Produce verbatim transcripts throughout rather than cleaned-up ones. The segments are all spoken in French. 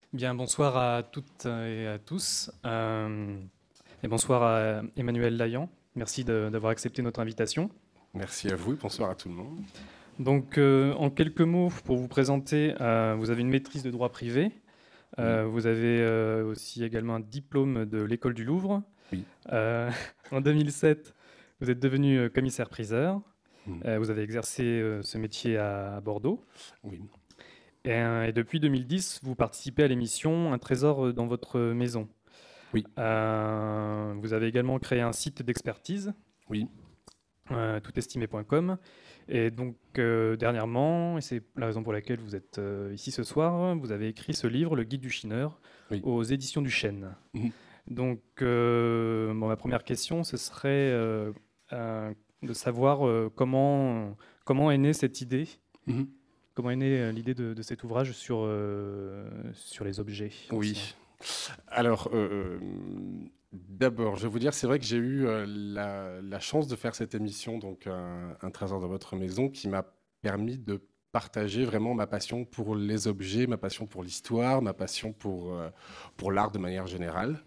Bien, bonsoir à toutes et à tous. Euh, et bonsoir à Emmanuel Layan. Merci de- d'avoir accepté notre invitation. Merci à vous et bonsoir à tout le monde. Donc, euh, en quelques mots, pour vous présenter, euh, vous avez une maîtrise de droit privé. Oui, Euh, vous avez euh, aussi également un diplôme de l'École du Louvre. oui, Euh, en deux mille sept, vous êtes devenu euh, commissaire-priseur. mm, Euh, vous avez exercé euh, ce métier à, à Bordeaux. oui, Et, euh, et depuis deux mille dix, vous participez à l'émission Un trésor euh, dans votre maison. oui, Euh, vous avez également créé un site d'expertise, oui, euh, toutestimé point com. Et donc, euh, dernièrement, et c'est la raison pour laquelle vous êtes euh, ici ce soir, vous avez écrit ce livre, Le Guide du Chineur, oui. aux éditions du Chêne. Mhm, Donc, euh, bon, ma première question, ce serait euh, euh, de savoir euh, comment, comment est née cette idée, mhm. comment est née euh, l'idée de, de cet ouvrage sur, euh, sur les objets anciens. Oui. Alors, euh, euh, d'abord, je vais vous dire, c'est vrai que j'ai eu euh, la, la chance de faire cette émission, donc un, un trésor dans votre maison, qui m'a permis de partager vraiment ma passion pour les objets, ma passion pour l'histoire, ma passion pour, euh, pour l'art de manière générale,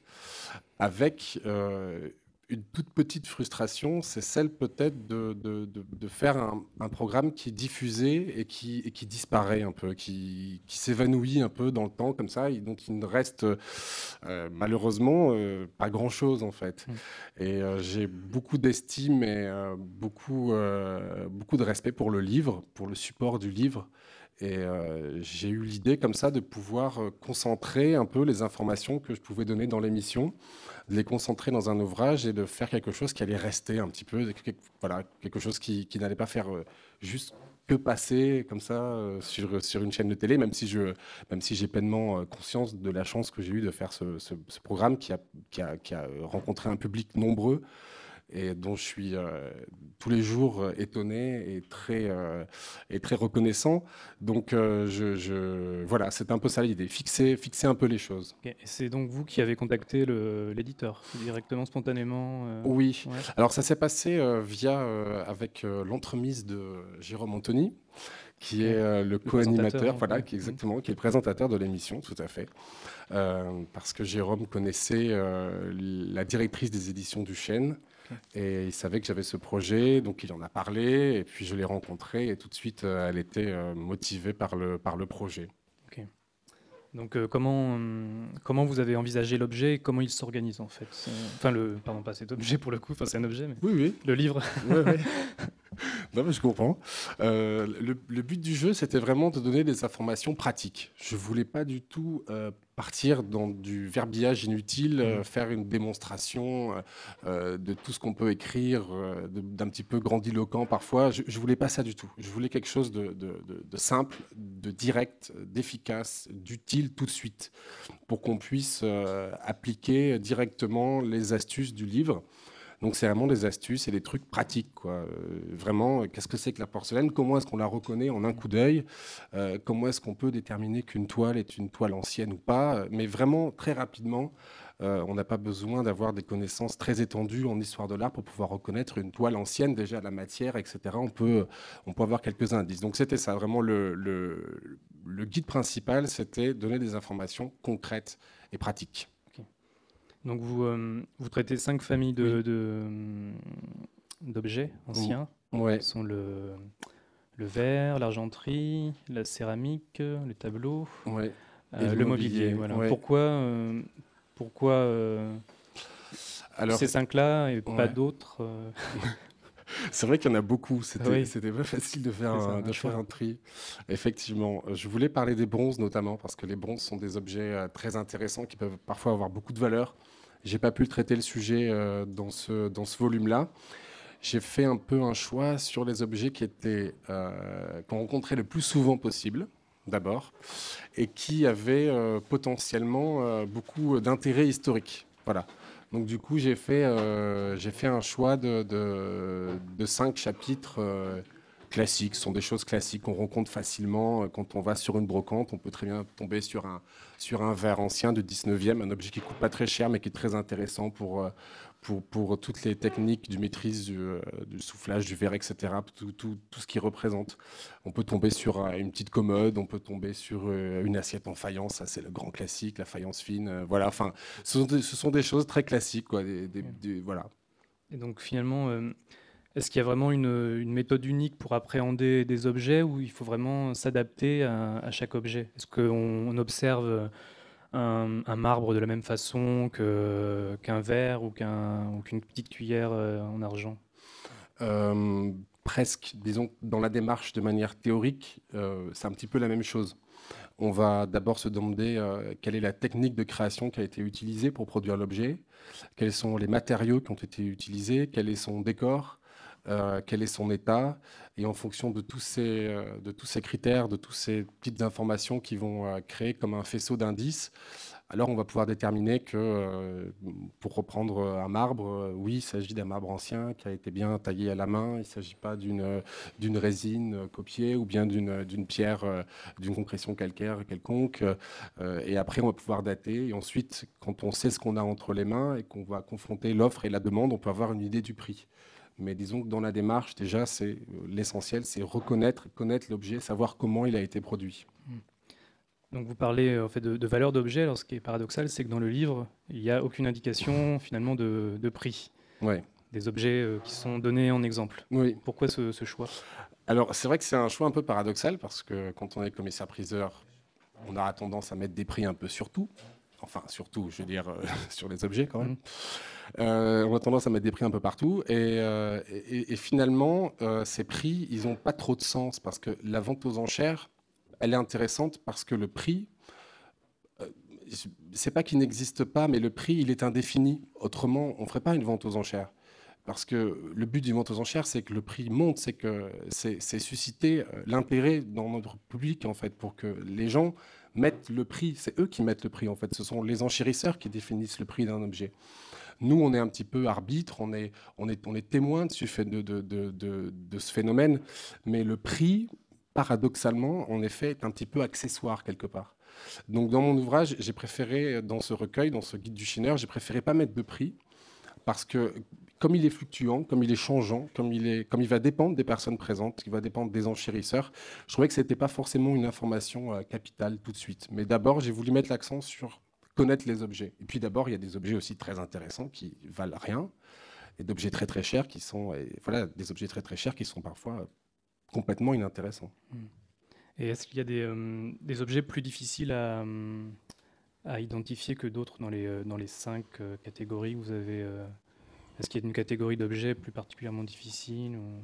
avec euh, une toute petite frustration, c'est celle peut-être de, de- de- de faire un, un programme qui est diffusé et qui, et qui disparaît un peu, qui, qui s'évanouit un peu dans le temps comme ça, et donc il ne reste euh, malheureusement euh, pas grand-chose en fait. Mm. Et euh, j'ai beaucoup d'estime et euh, beaucoup, euh, beaucoup de respect pour le livre, pour le support du livre. Et euh, j'ai eu l'idée comme ça de pouvoir euh, concentrer un peu les informations que je pouvais donner dans l'émission, de les concentrer dans un ouvrage et de faire quelque chose qui allait rester un petit peu, quelque- voilà, quelque chose qui, qui n'allait pas faire euh, juste que passer comme ça euh, sur, sur une chaîne de télé, même si je, même si j'ai pleinement euh, conscience de la chance que j'ai eue de faire ce, ce- ce programme qui a, qui a, qui a euh, rencontré un public nombreux et dont je suis euh, tous les jours euh, étonné et très, euh, et très reconnaissant. Donc, euh, je, je- voilà, c'est un peu ça l'idée, fixer, fixer un peu les choses. Ok. Et c'est donc vous qui avez contacté le- l'éditeur, directement, spontanément euh, Oui, ouais. alors ça s'est passé euh, via, euh, avec euh, l'entremise de Jérôme Anthony, qui Ok. est euh, le Le présentateur, co-animateur, donc, voilà, ouais. qui est Mm. exactement, qui est le présentateur de l'émission, tout à fait. Euh, parce que Jérôme connaissait euh, la directrice des éditions du Chêne Ok. et il savait que j'avais ce projet, donc il en a parlé et puis je l'ai rencontrée et tout de suite euh, elle était euh, motivée par le, par le projet. Ok. Donc, euh, comment, hum, comment vous avez envisagé l'objet et comment il s'organise en fait? C'est- Enfin, le, pardon, pas cet objet pour le coup, enfin, c'est un objet, mais Oui, oui, le livre. oui, oui. Non, mais je comprends. Euh, le, le but du jeu, c'était vraiment de donner des informations pratiques. Je voulais pas du tout euh, partir dans du verbillage inutile, euh, Mhm. faire une démonstration euh, euh, de tout ce qu'on peut écrire, euh, de- d'un petit peu grandiloquent parfois. Je, je voulais pas ça du tout. Je voulais quelque chose de, de- de- de simple, de direct, d'efficace, d'utile tout de suite, pour qu'on puisse euh, appliquer directement les astuces du livre. Donc c'est vraiment des astuces et des trucs pratiques, quoi. Euh, vraiment, euh, qu'est-ce que c'est que la porcelaine? Comment est-ce qu'on la reconnaît en un coup d'œil? Euh, comment est-ce qu'on peut déterminer qu'une toile est une toile ancienne ou pas? Mais vraiment, très rapidement, euh, on n'a pas besoin d'avoir des connaissances très étendues en histoire de l'art pour pouvoir reconnaître une toile ancienne, déjà la matière, et cetera. On peut, on peut avoir quelques indices. Donc c'était ça, vraiment le, le, le guide principal, c'était donner des informations concrètes et pratiques. Ok. Donc, vous, euh, vous traitez cinq familles Oui. de, de, hum, d'objets Mm. anciens. Ouais. Ce sont le, le verre, l'argenterie, la céramique, le tableau, Ouais. Et euh, le le mobilier. mobilier, Voilà. ouais. Pourquoi, euh, pourquoi euh, Alors, ces cinq-là et pas ouais. d'autres euh, C'est vrai qu'il y en a beaucoup. Ah C'était, oui, c'était pas facile de faire c'est ça, un, un de faire choix. un tri. Effectivement, je voulais parler des bronzes notamment parce que les bronzes sont des objets euh, très intéressants qui peuvent parfois avoir beaucoup de valeur. J'ai pas pu traiter le sujet euh, dans ce, dans ce volume-là. J'ai fait un peu un choix sur les objets qui étaient euh, qu'on rencontrait le plus souvent possible, d'abord, et qui avaient euh, potentiellement euh, beaucoup d'intérêt historique. Voilà. Donc du coup, j'ai fait, euh, j'ai fait un choix de, de, de cinq chapitres euh, classiques, ce sont des choses classiques qu'on rencontre facilement. Quand on va sur une brocante, on peut très bien tomber sur un, sur un verre ancien de dix-neuvième, un objet qui ne coûte pas très cher, mais qui est très intéressant pour, pour, pour toutes les techniques du maîtrise du, du soufflage, du verre, et cetera, tout, tout, tout ce qu'il représente. On peut tomber sur une petite commode, on peut tomber sur une assiette en faïence, ça c'est le grand classique, la faïence fine. Voilà, enfin, ce sont des, ce sont des choses très classiques, quoi, des, des, des, voilà. Et donc finalement, euh, est-ce qu'il y a vraiment une, une méthode unique pour appréhender des objets ou il faut vraiment s'adapter à, à chaque objet? Est-ce qu'on on observe un, un marbre de la même façon que, qu'un verre ou, qu'un, ou qu'une petite cuillère euh, en argent? euh, Presque, disons, dans la démarche de manière théorique, euh, c'est un petit peu la même chose. On va d'abord se demander euh, quelle est la technique de création qui a été utilisée pour produire l'objet, quels sont les matériaux qui ont été utilisés, quel est son décor, euh, quel est son état. Et en fonction de tous ces, euh, de tous ces critères, de toutes ces petites informations qui vont euh, créer comme un faisceau d'indices, alors on va pouvoir déterminer que, euh, pour reprendre un marbre, euh, oui, il s'agit d'un marbre ancien qui a été bien taillé à la main, il ne s'agit pas d'une, d'une résine euh, copiée ou bien d'une, d'une pierre, euh, d'une concrétion calcaire quelconque. Euh, et après, on va pouvoir dater. Et ensuite, quand on sait ce qu'on a entre les mains et qu'on va confronter l'offre et la demande, on peut avoir une idée du prix. Mais disons que dans la démarche, déjà, c'est, euh, l'essentiel, c'est reconnaître, connaître l'objet, savoir comment il a été produit. Donc vous parlez en fait de, de valeur d'objet. Alors ce qui est paradoxal, c'est que dans le livre, il n'y a aucune indication finalement de, de prix Ouais. des objets euh, qui sont donnés en exemple. Oui. Pourquoi ce, ce choix? Alors c'est vrai que c'est un choix un peu paradoxal parce que quand on est commissaire-priseur, on a tendance à mettre des prix un peu sur tout. Enfin, surtout, je veux dire, euh, sur les objets quand même. Mmh. Euh, on a tendance à mettre des prix un peu partout. Et, euh, et, et finalement, euh, ces prix, ils n'ont pas trop de sens parce que la vente aux enchères, elle est intéressante parce que le prix, euh, c'est pas qu'il n'existe pas, mais le prix, il est indéfini. Autrement, on ne ferait pas une vente aux enchères. Parce que le but d'une vente aux enchères, c'est que le prix monte, c'est que c'est, c'est susciter l'intérêt dans notre public, en fait, pour que les gens mettent le prix. C'est eux qui mettent le prix, en fait. Ce sont les enchérisseurs qui définissent le prix d'un objet. Nous, on est un petit peu arbitre, on est, on est, on est témoin de, de, de, de, de ce phénomène, mais le prix, paradoxalement, en effet, est un petit peu accessoire quelque part. Donc, dans mon ouvrage, j'ai préféré, dans ce recueil, dans ce guide du chineur, j'ai préféré pas mettre de prix, parce que comme il est fluctuant, comme il est changeant, comme il, est, comme il va dépendre des personnes présentes, il va dépendre des enchérisseurs, je trouvais que ce n'était pas forcément une information euh, capitale tout de suite. Mais d'abord, j'ai voulu mettre l'accent sur connaître les objets. Et puis d'abord, il y a des objets aussi très intéressants qui valent rien, et d'objets très très chers qui sont, et voilà, des objets très très chers qui sont parfois complètement inintéressants. Et est-ce qu'il y a des, euh, des objets plus difficiles à, à identifier que d'autres dans les, dans les cinq euh, catégories que vous avez euh... Est-ce qu'il y a une catégorie d'objets plus particulièrement difficile ou...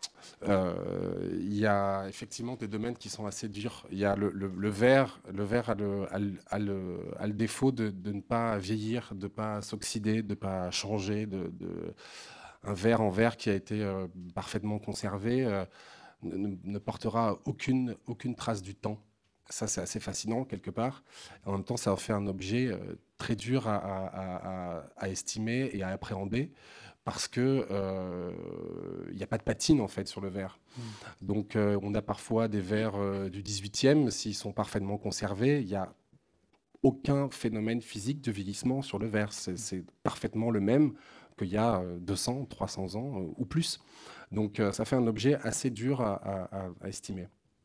euh, Il y a effectivement des domaines qui sont assez durs. Il y a le, le, le verre. Le verre a le, a le, a le, a le défaut de, de ne pas vieillir, de ne pas s'oxyder, de ne pas changer. De, de... Un verre en verre qui a été euh, parfaitement conservé euh, ne, ne portera aucune, aucune trace du temps. Ça, c'est assez fascinant, quelque part. En même temps, ça en fait un objet euh, très dur à, à, à, à estimer et à appréhender parce qu'il n'y euh, a pas de patine, en fait, sur le verre. Mmh. Donc, euh, on a parfois des verres euh, du dix-huitième, s'ils sont parfaitement conservés, il n'y a aucun phénomène physique de vieillissement sur le verre. C'est, c'est parfaitement le même qu'il y a deux cents, trois cents ans euh, ou plus. Donc, euh, ça fait un objet assez dur à, à, à estimer.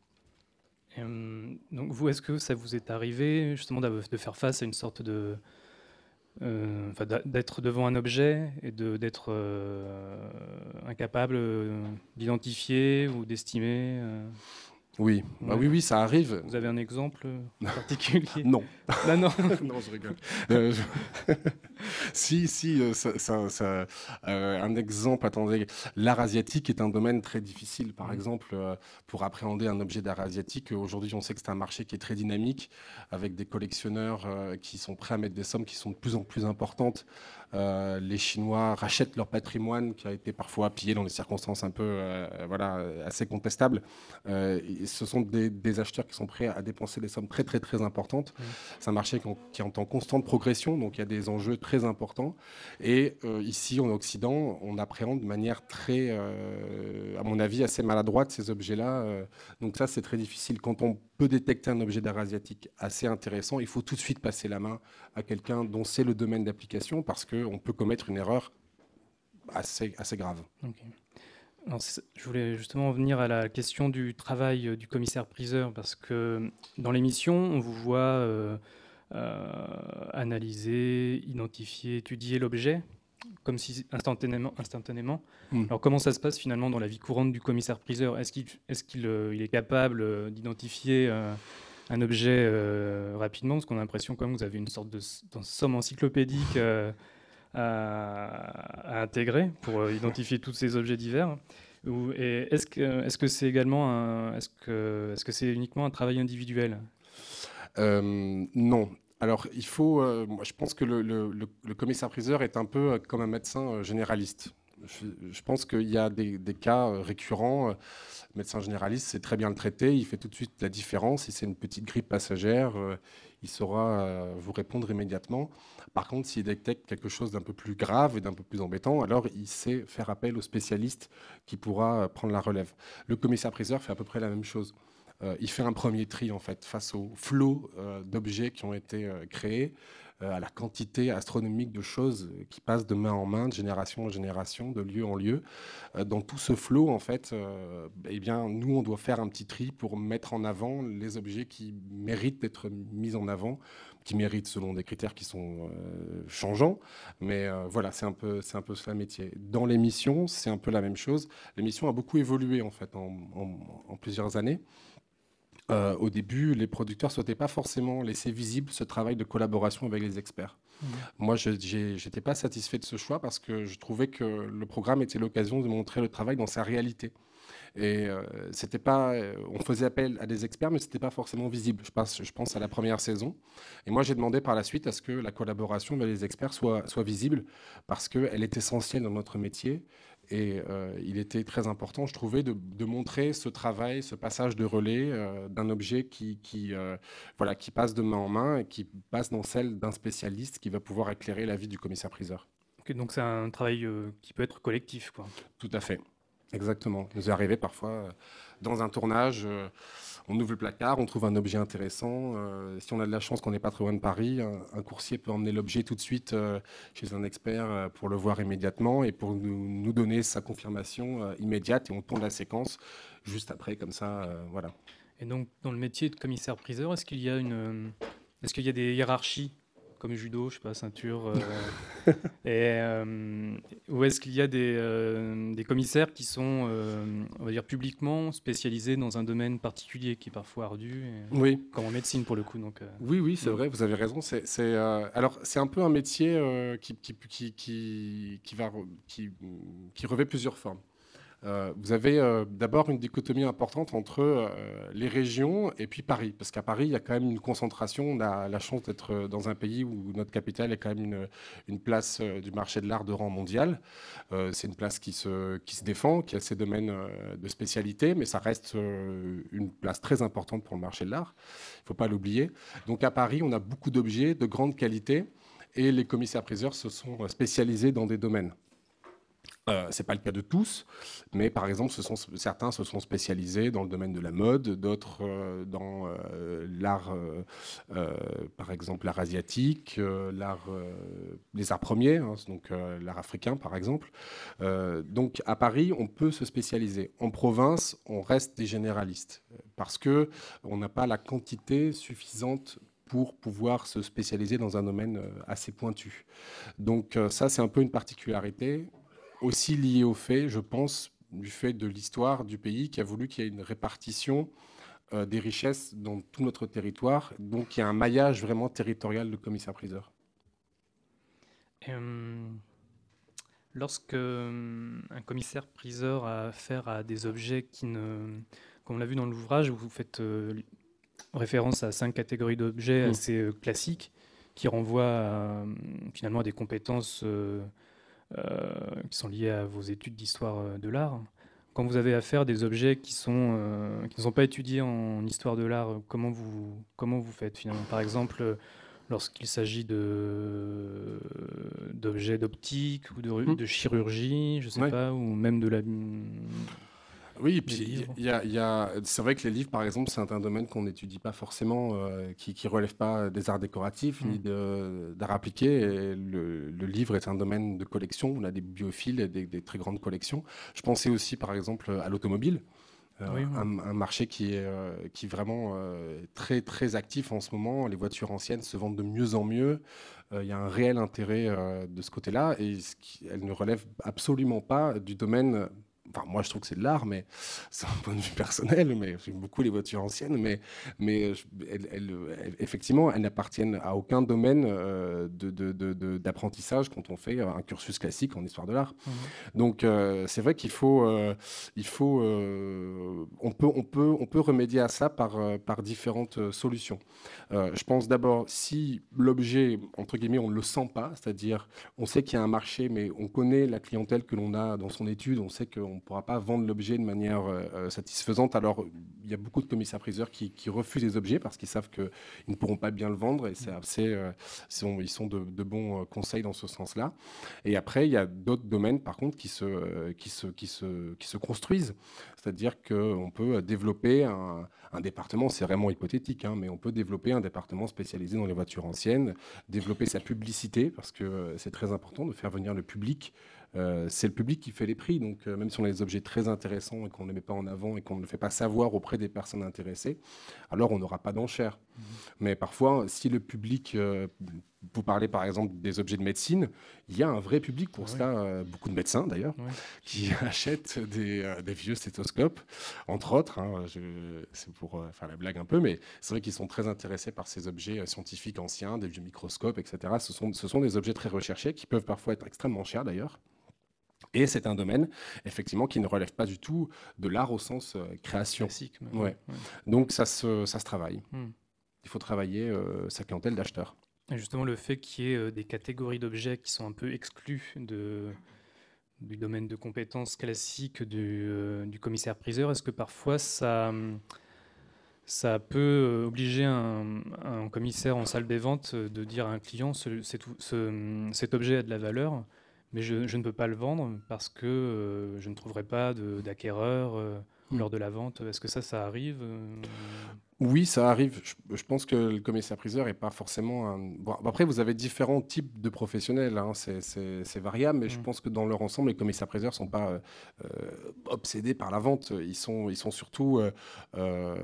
Euh, donc vous, est-ce que ça vous est arrivé justement de, de faire face à une sorte de... Euh, enfin, d'être devant un objet et de, d'être euh, incapable d'identifier ou d'estimer euh... Oui, ouais. Bah oui, oui, ça arrive. Vous avez un exemple particulier? Non. Non, non. Non, je rigole. Euh, je... si, si, euh, ça, ça, ça, euh, un exemple, attendez, l'art asiatique est un domaine très difficile. Par mmh. exemple, euh, pour appréhender un objet d'art asiatique, aujourd'hui, on sait que c'est un marché qui est très dynamique, avec des collectionneurs euh, qui sont prêts à mettre des sommes qui sont de plus en plus importantes. Euh, les Chinois rachètent leur patrimoine qui a été parfois pillé dans des circonstances un peu euh, voilà, assez contestables. Euh, ce sont des, des acheteurs qui sont prêts à dépenser des sommes très très très importantes. Mmh. C'est un marché qui, qui est en constante progression, donc il y a des enjeux très très important. Et euh, ici, en Occident, on appréhende de manière très, euh, à mon avis, assez maladroite ces objets-là. Euh, donc ça, c'est très difficile. Quand on peut détecter un objet d'art asiatique assez intéressant, il faut tout de suite passer la main à quelqu'un dont c'est le domaine d'application, parce qu'on peut commettre une erreur assez, assez grave. Okay. Alors, je voulais justement venir à la question du travail du commissaire-priseur, parce que dans l'émission, on vous voit euh, euh, analyser, identifier, étudier l'objet, comme si instantanément. instantanément. Mm. Alors comment ça se passe finalement dans la vie courante du commissaire-priseur? Est-ce qu'il est, qu'il, euh, il est capable euh, d'identifier euh, un objet euh, rapidement? Parce qu'on a l'impression que vous avez une sorte de, de somme encyclopédique euh, à, à intégrer pour euh, identifier tous ces objets divers. Ou, et est-ce que, est-ce que c'est également un, est-ce que, est-ce que c'est uniquement un travail individuel? euh, Non. Alors, il faut. Euh, moi, je pense que le, le, le commissaire-priseur est un peu comme un médecin généraliste. Je, je pense qu'il y a des, des cas récurrents. Le médecin généraliste sait très bien le traiter. Il fait tout de suite la différence. Si c'est une petite grippe passagère, euh, il saura euh, vous répondre immédiatement. Par contre, s'il détecte quelque chose d'un peu plus grave et d'un peu plus embêtant, alors il sait faire appel au spécialiste qui pourra prendre la relève. Le commissaire-priseur fait à peu près la même chose. Euh, il fait un premier tri en fait face au flot euh, d'objets qui ont été euh, créés, euh, à la quantité astronomique de choses qui passent de main en main, de génération en génération, de lieu en lieu. Euh, dans tout ce flot, en fait, euh, eh bien, nous, on doit faire un petit tri pour mettre en avant les objets qui méritent d'être mis en avant, qui méritent selon des critères qui sont euh, changeants. Mais euh, voilà, c'est un peu, c'est un peu ça le métier. Dans l'émission, c'est un peu la même chose. L'émission a beaucoup évolué en fait en, en, en plusieurs années. Euh, au début, les producteurs ne souhaitaient pas forcément laisser visible ce travail de collaboration avec les experts. Mmh. Moi, je n'étais pas satisfait de ce choix parce que je trouvais que le programme était l'occasion de montrer le travail dans sa réalité. Et euh, c'était pas, euh, on faisait appel à des experts, mais ce n'était pas forcément visible. Je pense, je pense à la première saison. Et moi, j'ai demandé par la suite à ce que la collaboration avec les experts soit, soit visible parce qu'elle est essentielle dans notre métier. Et euh, il était très important, je trouvais, de, de montrer ce travail, ce passage de relais euh, d'un objet qui, qui, euh, voilà, qui passe de main en main et qui passe dans celle d'un spécialiste qui va pouvoir éclairer la vie du commissaire-priseur. Okay, donc c'est un travail euh, qui peut être collectif, quoi. Tout à fait. Exactement. Il nous est arrivé parfois, euh, dans un tournage, euh, on ouvre le placard, on trouve un objet intéressant. Euh, si on a de la chance qu'on n'est pas trop loin de Paris, un, un coursier peut emmener l'objet tout de suite euh, chez un expert euh, pour le voir immédiatement et pour nous, nous donner sa confirmation euh, immédiate. Et on tourne la séquence juste après, comme ça. Euh, voilà. Et donc, dans le métier de commissaire-priseur, est-ce qu'il y a une, est-ce qu'il y a des hiérarchies comme judo, je sais pas, ceinture, euh, et, euh, ou est-ce qu'il y a des, euh, des commissaires qui sont, euh, on va dire, publiquement spécialisés dans un domaine particulier qui est parfois ardu, et, oui. comme en médecine pour le coup. Donc, euh, oui, oui, c'est oui. vrai, vous avez raison. C'est, c'est, euh, alors, c'est un peu un métier euh, qui, qui, qui, qui, qui, va, qui, qui revêt plusieurs formes. Euh, vous avez euh, d'abord une dichotomie importante entre euh, les régions et puis Paris, parce qu'à Paris, il y a quand même une concentration. On a la chance d'être dans un pays où notre capitale est quand même une, une place euh, du marché de l'art de rang mondial. Euh, c'est une place qui se, qui se défend, qui a ses domaines euh, de spécialité, mais ça reste euh, une place très importante pour le marché de l'art. Il ne faut pas l'oublier. Donc à Paris, on a beaucoup d'objets de grande qualité et les commissaires-priseurs se sont spécialisés dans des domaines. Euh, ce n'est pas le cas de tous, mais par exemple, ce sont, certains se sont spécialisés dans le domaine de la mode, d'autres euh, dans euh, l'art, euh, euh, par exemple l'art asiatique, euh, l'art, euh, les arts premiers, hein, donc euh, l'art africain par exemple. Euh, donc à Paris, on peut se spécialiser. En province, on reste des généralistes parce qu'on n'a pas la quantité suffisante pour pouvoir se spécialiser dans un domaine assez pointu. Donc ça, c'est un peu une particularité. Aussi lié au fait, je pense, du fait de l'histoire du pays qui a voulu qu'il y ait une répartition euh, des richesses dans tout notre territoire. Donc il y a un maillage vraiment territorial de commissaire-priseur. Euh, lorsque euh, un commissaire-priseur a affaire à des objets qui ne... Comme on l'a vu dans l'ouvrage, vous faites euh, référence à cinq catégories d'objets mmh. assez euh, classiques qui renvoient à, finalement à des compétences... Euh, Euh, qui sont liés à vos études d'histoire de l'art. Quand vous avez affaire à des objets qui, sont, euh, qui ne sont pas étudiés en histoire de l'art, comment vous, comment vous faites finalement? Par exemple, lorsqu'il s'agit de, d'objets d'optique ou de, Mmh. de chirurgie, je sais Ouais. pas, ou même de la... Oui, et des puis livres. il y a, il y a- c'est vrai que les livres, par exemple, c'est un domaine qu'on n'étudie pas forcément, euh, qui ne relève pas des arts décoratifs ni Mm. de- d'art appliqué. Et le, le livre est un domaine de collection. On a des bibliophiles et des, des très grandes collections. Je pensais aussi, par exemple, à l'automobile. Euh, Oui, oui. un, un marché qui est, euh, qui est vraiment euh, très, très actif en ce moment. Les voitures anciennes se vendent de mieux en mieux. Euh, Il y a un réel intérêt euh, de ce côté-là et ce qui- elle ne relève absolument pas du domaine. Enfin, moi, je trouve que c'est de l'art, mais c'est un point de vue personnel. Mais j'aime beaucoup les voitures anciennes, mais, mais je- elles- elles- elles- effectivement, elles n'appartiennent à aucun domaine euh, de, de- de- de- d'apprentissage quand on fait un cursus classique en histoire de l'art. Mhm. Donc euh, c'est vrai qu'il faut, euh, il faut, euh, on peut, on peut, on peut remédier à ça par, euh, par différentes euh, solutions. Euh, je pense d'abord si l'objet entre guillemets on ne le sent pas, c'est-à-dire on sait qu'il y a un marché, mais on connaît la clientèle que l'on a dans son étude, on sait qu'on ne pourra pas vendre l'objet de manière euh, euh, satisfaisante. Alors il y a beaucoup de commissaires-priseurs qui, qui refusent les objets parce qu'ils savent qu'ils ne pourront pas bien le vendre et c'est assez, euh, ils sont, ils sont de, de bons euh, conseils dans ce sens-là. Et après, il y a d'autres domaines, par contre, qui se, euh, qui se, qui se, qui se construisent. C'est-à-dire qu'on peut développer un, un département, c'est vraiment hypothétique, hein, mais on peut développer un département spécialisé dans les voitures anciennes, développer sa publicité, parce que c'est très important de faire venir le public. Euh, c'est le public qui fait les prix, donc euh, même si on a des objets très intéressants et qu'on ne les met pas en avant et qu'on ne le fait pas savoir auprès des personnes intéressées, alors on n'aura pas d'enchères. Mhm. Mais parfois, si le public, euh, vous parlez par exemple des objets de médecine, il y a un vrai public pour Ah oui. ça, euh, beaucoup de médecins d'ailleurs, Oui. qui achètent des, euh, des vieux stéthoscopes, entre autres. Hein, je- c'est pour euh, faire la blague un peu, mais c'est vrai qu'ils sont très intéressés par ces objets euh, scientifiques anciens, des vieux microscopes, et cetera. Ce sont, ce sont des objets très recherchés qui peuvent parfois être extrêmement chers d'ailleurs. Et c'est un domaine, effectivement, qui ne relève pas du tout de l'art au sens euh, création. Classique. Mais Ouais. ouais. Donc ça se, ça se travaille. Mm. Il faut travailler euh, sa clientèle d'acheteurs. Et justement, le fait qu'il y ait euh, des catégories d'objets qui sont un peu exclues de, du domaine de compétences classiques du, euh, du commissaire-priseur, est-ce que parfois ça, hum, ça peut euh, obliger un, un commissaire en salle des ventes euh, de dire à un client ce- cet, ou- ce, hum, cet objet a de la valeur, mais je, je ne peux pas le vendre parce que euh, je ne trouverai pas de- d'acquéreur euh, Mm. lors de la vente. Est-ce que ça, ça arrive euh, Oui, ça arrive. Je, je pense que le commissaire-priseur n'est pas forcément un... Bon, après, vous avez différents types de professionnels, hein, c'est, c'est- c'est variable, mais je Mm. pense que dans leur ensemble, les commissaires-priseurs ne sont pas euh, euh, obsédés par la vente. Ils sont, ils sont surtout, euh, euh,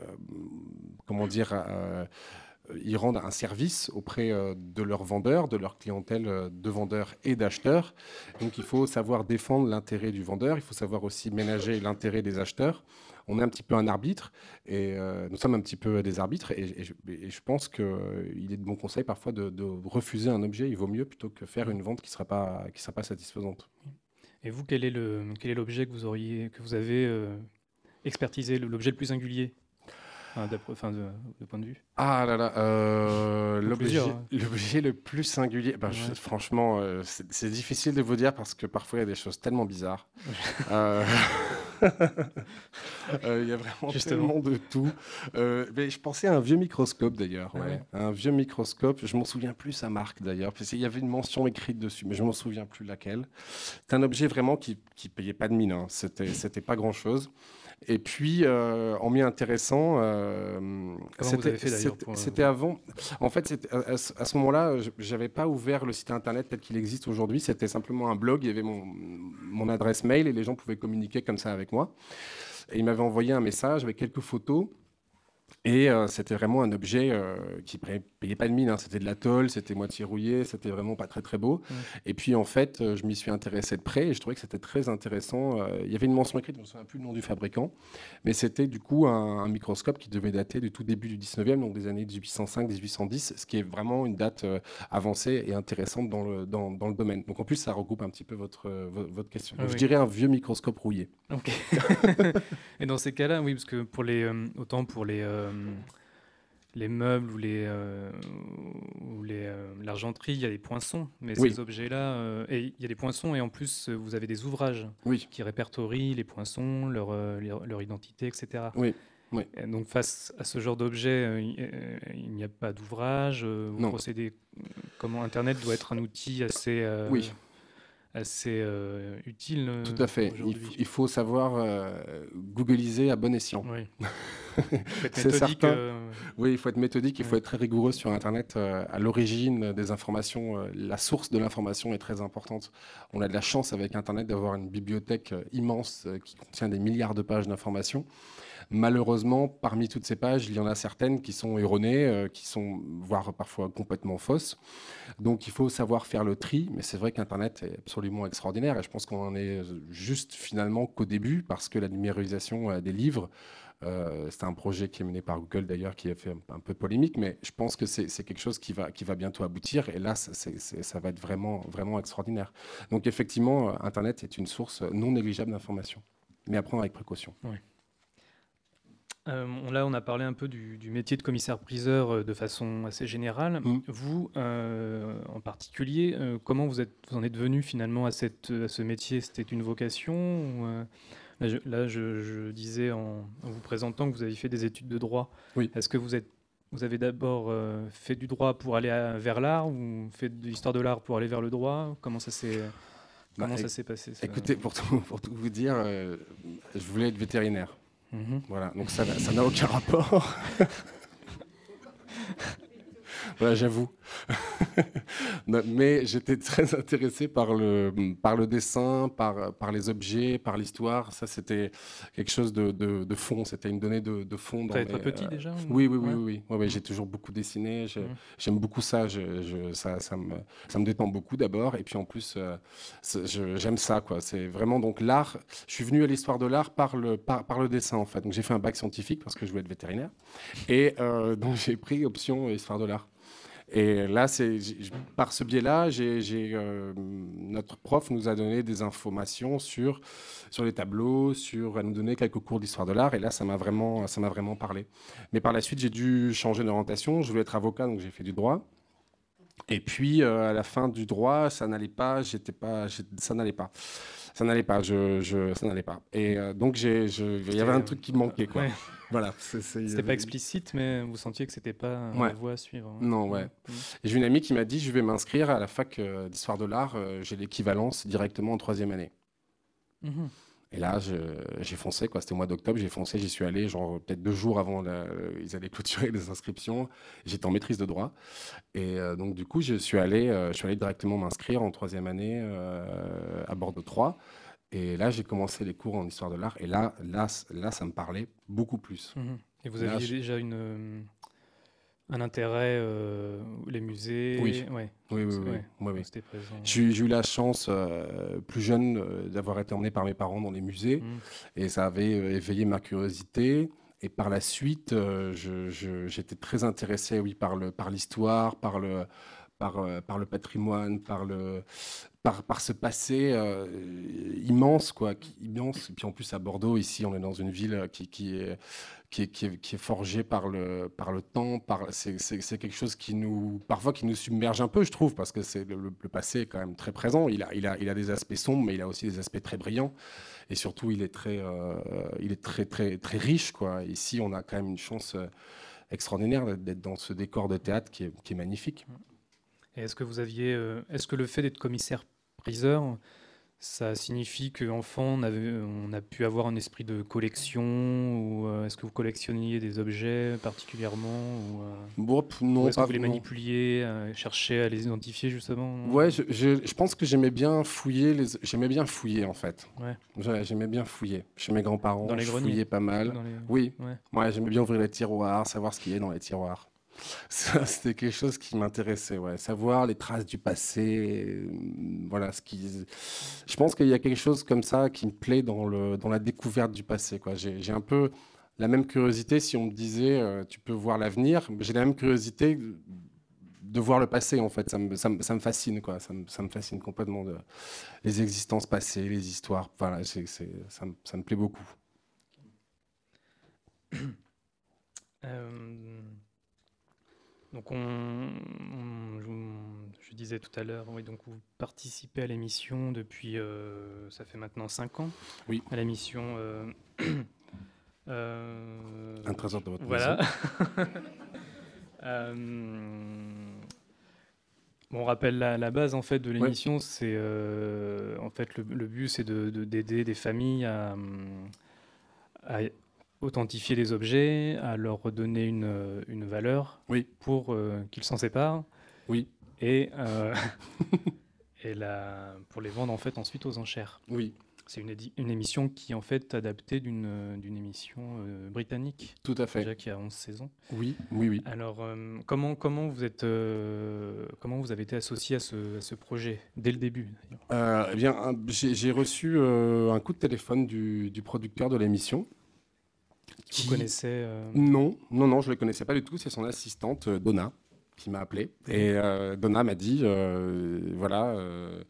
comment dire, euh, ils rendent un service auprès euh, de leurs vendeurs, de leur clientèle euh, de vendeurs et d'acheteurs. Donc il faut savoir défendre l'intérêt du vendeur, il faut savoir aussi ménager l'intérêt des acheteurs. On est un petit peu un arbitre, et euh, nous sommes un petit peu des arbitres, et, et je, et je pense qu'il est de bon conseil parfois de, de refuser un objet, il vaut mieux plutôt que faire une vente qui ne sera pas, qui sera pas satisfaisante. Et vous, quel est le, quel est l'objet que vous auriez, que vous avez euh, expertisé, le- l'objet le plus singulier, enfin, d'après- enfin, de, de point de vue? Ah là là, euh, Ou plusieurs, l'objet, hein. l'objet le plus singulier, ben, je- Ouais. franchement, euh, c'est c'est difficile de vous dire parce que parfois il y a des choses tellement bizarres. Euh, euh, Il y a vraiment Justement. tellement de tout. Euh, mais je pensais à un vieux microscope d'ailleurs, Ah ouais. ouais. Un vieux microscope, je m'en souviens plus sa marque d'ailleurs, parce qu'il y avait une mention écrite dessus, mais je m'en souviens plus laquelle. C'est un objet vraiment qui, qui payait pas de mine, hein. C'était, c'était pas grand-chose. Et puis, euh, en mieux intéressant, euh, Comment vous c'était, avez fait d'ailleurs c'était, pour, euh, c'était avant. En fait, c'était- à, à ce à ce moment-là, je- j'avais pas ouvert le site internet tel qu'il existe aujourd'hui. C'était simplement un blog. Il y avait mon, mon adresse mail et les gens pouvaient communiquer comme ça avec moi. Et il m'avait envoyé un message avec quelques photos. Et euh, c'était vraiment un objet euh, qui ne payait pas de mine, hein. C'était de la tôle, c'était moitié rouillé, c'était vraiment pas très très beau. Mm. Et puis en fait, euh, je m'y suis intéressé de près et je trouvais que c'était très intéressant. Euh, il y avait une mention écrite, je ne me souviens plus le nom du fabricant, mais c'était du coup un, un microscope qui devait dater du tout début du dix-neuvième, donc des années dix-huit cent cinq dix-huit cent dix, ce qui est vraiment une date euh, avancée et intéressante dans le, dans, dans le domaine. Donc en plus, ça regroupe un petit peu votre, euh, vo- votre question. Ah Donc, je oui. dirais un vieux microscope rouillé. Ok. Et dans ces cas-là, oui, parce que pour les, euh, autant pour les, euh, les meubles ou les, euh, ou les, euh, l'argenterie, il y a des poinçons, mais Oui. ces objets-là, euh, et il y a des poinçons et en plus euh, vous avez des ouvrages Oui. qui répertorient les poinçons, leur, euh, leur, leur identité, et cetera. Oui. Oui. Et donc face à ce genre d'objet, euh, il euh, il n'y a pas d'ouvrage. euh, Vous Non. procédez comment Internet doit être un outil assez, euh, Oui. assez euh, utile Tout euh, à fait. Il, f- aujourd'hui. il faut savoir euh, googliser à bon escient. Oui. Faut être C'est méthodique. certain. euh, Oui, il faut être méthodique, il faut ouais. être très rigoureux sur Internet. Euh, à l'origine des informations, euh, la source de l'information est très importante. On a de la chance avec Internet d'avoir une bibliothèque euh, immense euh, qui contient des milliards de pages d'informations. Malheureusement, parmi toutes ces pages, il y en a certaines qui sont erronées, euh, qui sont voire parfois complètement fausses. Donc il faut savoir faire le tri, mais c'est vrai qu'Internet est absolument extraordinaire et je pense qu'on en est juste finalement qu'au début parce que la numérisation euh, des livres, euh, c'est un projet qui est mené par Google d'ailleurs qui a fait un, un peu polémique, mais je pense que c'est c'est quelque chose qui va, qui va bientôt aboutir et là ça, c'est- c'est- ça va être vraiment, vraiment extraordinaire. Donc effectivement, euh, Internet est une source non négligeable d'informations, mais à prendre avec précaution. Ouais. Euh, on- là, on a parlé un peu du, du métier de commissaire-priseur euh, de façon assez générale. Mm. Vous, euh, en particulier, euh, comment vous êtes, vous en êtes venu finalement à, cette, à ce métier? C'était une vocation ou, euh, Là, je, là, je- je disais en, en vous présentant que vous avez fait des études de droit. Oui. Est-ce que vous êtes, vous avez d'abord euh, fait du droit pour aller à- vers l'art ou fait de l'histoire de l'art pour aller vers le droit? Comment ça s'est, Bah, comment ça éc- s'est passé ça écoutez, pour tout, pour tout vous dire, euh, je voulais être vétérinaire. Mhm. Voilà, donc ça n'a ça n'a aucun rapport. Voilà, j'avoue. Non, mais j'étais très intéressé par le, par le dessin, par, par les objets, par l'histoire. Ça, c'était quelque chose de, de, de fond. C'était une donnée de, de fond dans Très, mes... très petit euh, déjà ou- Oui, oui, oui, ouais. oui. oui. Ouais, ouais, j'ai toujours beaucoup dessiné. Je- Mhm. J'aime beaucoup ça. Je, je- ça, ça me, ça me détend beaucoup d'abord. Et puis en plus, euh, c'est- je- j'aime ça, quoi. C'est vraiment donc l'art. Je suis venu à l'histoire de l'art par le, par, par le dessin, en fait. Donc j'ai fait un bac scientifique parce que je voulais être vétérinaire. Et euh, donc j'ai pris option histoire de l'art. Et là, c'est j'ai- j- par ce biais-là, j'ai, j'ai, euh, notre prof nous a donné des informations sur, sur les tableaux, sur, elle nous donnait quelques cours d'histoire de l'art, et là, ça m'a vraiment, ça m'a vraiment parlé. Mais par la suite, j'ai dû changer d'orientation. Je voulais être avocat, donc j'ai fait du droit. Et puis, euh, à la fin du droit, ça n'allait pas, j'étais pas, j'ai- ça n'allait pas. Ça n'allait pas, je, je- ça n'allait pas. Et euh, donc, j'ai, je- il y avait un C'était, truc qui me manquait, quoi. ouais. Voilà. c'est- c'est- il y C'était pas avait- explicite, mais vous sentiez que c'était pas la Ouais. voie à suivre. Non, ouais. Mhm. Et j'ai une amie qui m'a dit, je vais m'inscrire à la fac euh, d'histoire de l'art, euh, j'ai l'équivalence directement en troisième année. Mhm. Et là, je- j'ai foncé, quoi. C'était au mois d'octobre, j'ai foncé, j'y suis allé, genre peut-être deux jours avant, la- ils allaient clôturer les inscriptions. J'étais en maîtrise de droit. Et euh, donc, du coup, je suis allé, euh, je suis allé directement m'inscrire en troisième année euh, à Bordeaux trois. Et là, j'ai commencé les cours en histoire de l'art. Et là, là, c- là, ça me parlait beaucoup plus. Mhm. Et vous Là, aviez je- déjà une, euh, un intérêt, euh, les musées, Oui. ouais, Oui, oui, c'est- oui. ouais, Oui, oui. c'était présent. J'ai eu j'ai eu la chance, euh, plus jeune, euh, d'avoir été emmené par mes parents dans les musées. Mhm. Et ça avait euh, éveillé ma curiosité. Et par la suite, euh, je- je- j'étais très intéressé, oui, par le, par l'histoire, par le, par, euh, par le patrimoine, par le, par, par ce passé euh, immense, quoi, qui- immense. Et puis en plus à Bordeaux, ici, on est dans une ville qui, qui est, qui est, qui est, qui est forgée par le, par le temps. Par, c'est, c'est, c'est quelque chose qui nous, parfois, qui nous submerge un peu, je trouve, parce que c'est le, le- le passé est quand même très présent. Il a, il a, il a des aspects sombres, mais il a aussi des aspects très brillants. Et surtout, il est très, euh, il est très, très, très riche, quoi. Ici, on a quand même une chance euh, extraordinaire d'être d'être dans ce décor de théâtre qui est, qui est magnifique. Et est-ce que vous aviez, euh, est-ce que le fait d'être commissaire-priseur, ça signifie qu'enfant, on avait, on a pu avoir un esprit de collection ou euh, est-ce que vous collectionniez des objets particulièrement ou, euh, Bon, pff, ou non, est-ce que pas vous les non. manipuliez, euh, cherchiez à les identifier justement? non Ouais, je, je- je pense que j'aimais bien fouiller les, j'aimais bien fouiller en fait. Ouais. Ouais, j'aimais bien fouiller. Chez mes grands-parents, Dans les je greniers fouillais pas mal. Dans les- Oui, Ouais. ouais, j'aimais bien ouvrir les tiroirs, savoir ce qu'il y a dans les tiroirs. Ça, c'était quelque chose qui m'intéressait, ouais. Savoir les traces du passé, euh, voilà, ce qui. Je pense qu'il y a quelque chose comme ça qui me plaît dans le, dans la découverte du passé, quoi. J'ai, j'ai un peu la même curiosité si on me disait, euh, tu peux voir l'avenir. J'ai la même curiosité de voir le passé, en fait. Ça me, ça me, ça me fascine, quoi. Ça me, ça me fascine complètement de, les existences passées, les histoires. Voilà, c'est, c'est, ça, me, ça me plaît beaucoup. Euh, donc on, on- je, vous- je disais tout à l'heure, oui, donc vous participez à l'émission depuis, euh, ça fait maintenant cinq ans, Oui. à l'émission euh, Euh, Un trésor de votre voilà. maison. euh, bon, on rappelle la, la base en fait de l'émission, ouais. c'est euh, en fait le, le but c'est de, de, d'aider des familles à, à authentifier les objets, à leur redonner une, une valeur, oui. pour euh, qu'ils s'en séparent. Oui. Et, euh, et la, pour les vendre en fait ensuite aux enchères. Oui. C'est une, édi- une émission qui en fait est adaptée d'une, d'une émission euh, britannique. Tout à fait. Déjà qui a onze saisons. Oui, oui, oui. Alors euh, comment, comment, vous êtes, euh, comment vous avez été associé à ce, à ce projet dès le début euh, Eh bien, un, j'ai, j'ai reçu euh, un coup de téléphone du, du producteur de l'émission. Qui... Vous connaissez euh... Non, non, non, je ne le connaissais pas du tout. C'est son assistante, Donna, qui m'a appelé. Mmh. Et euh, Donna m'a dit, euh, voilà... Euh,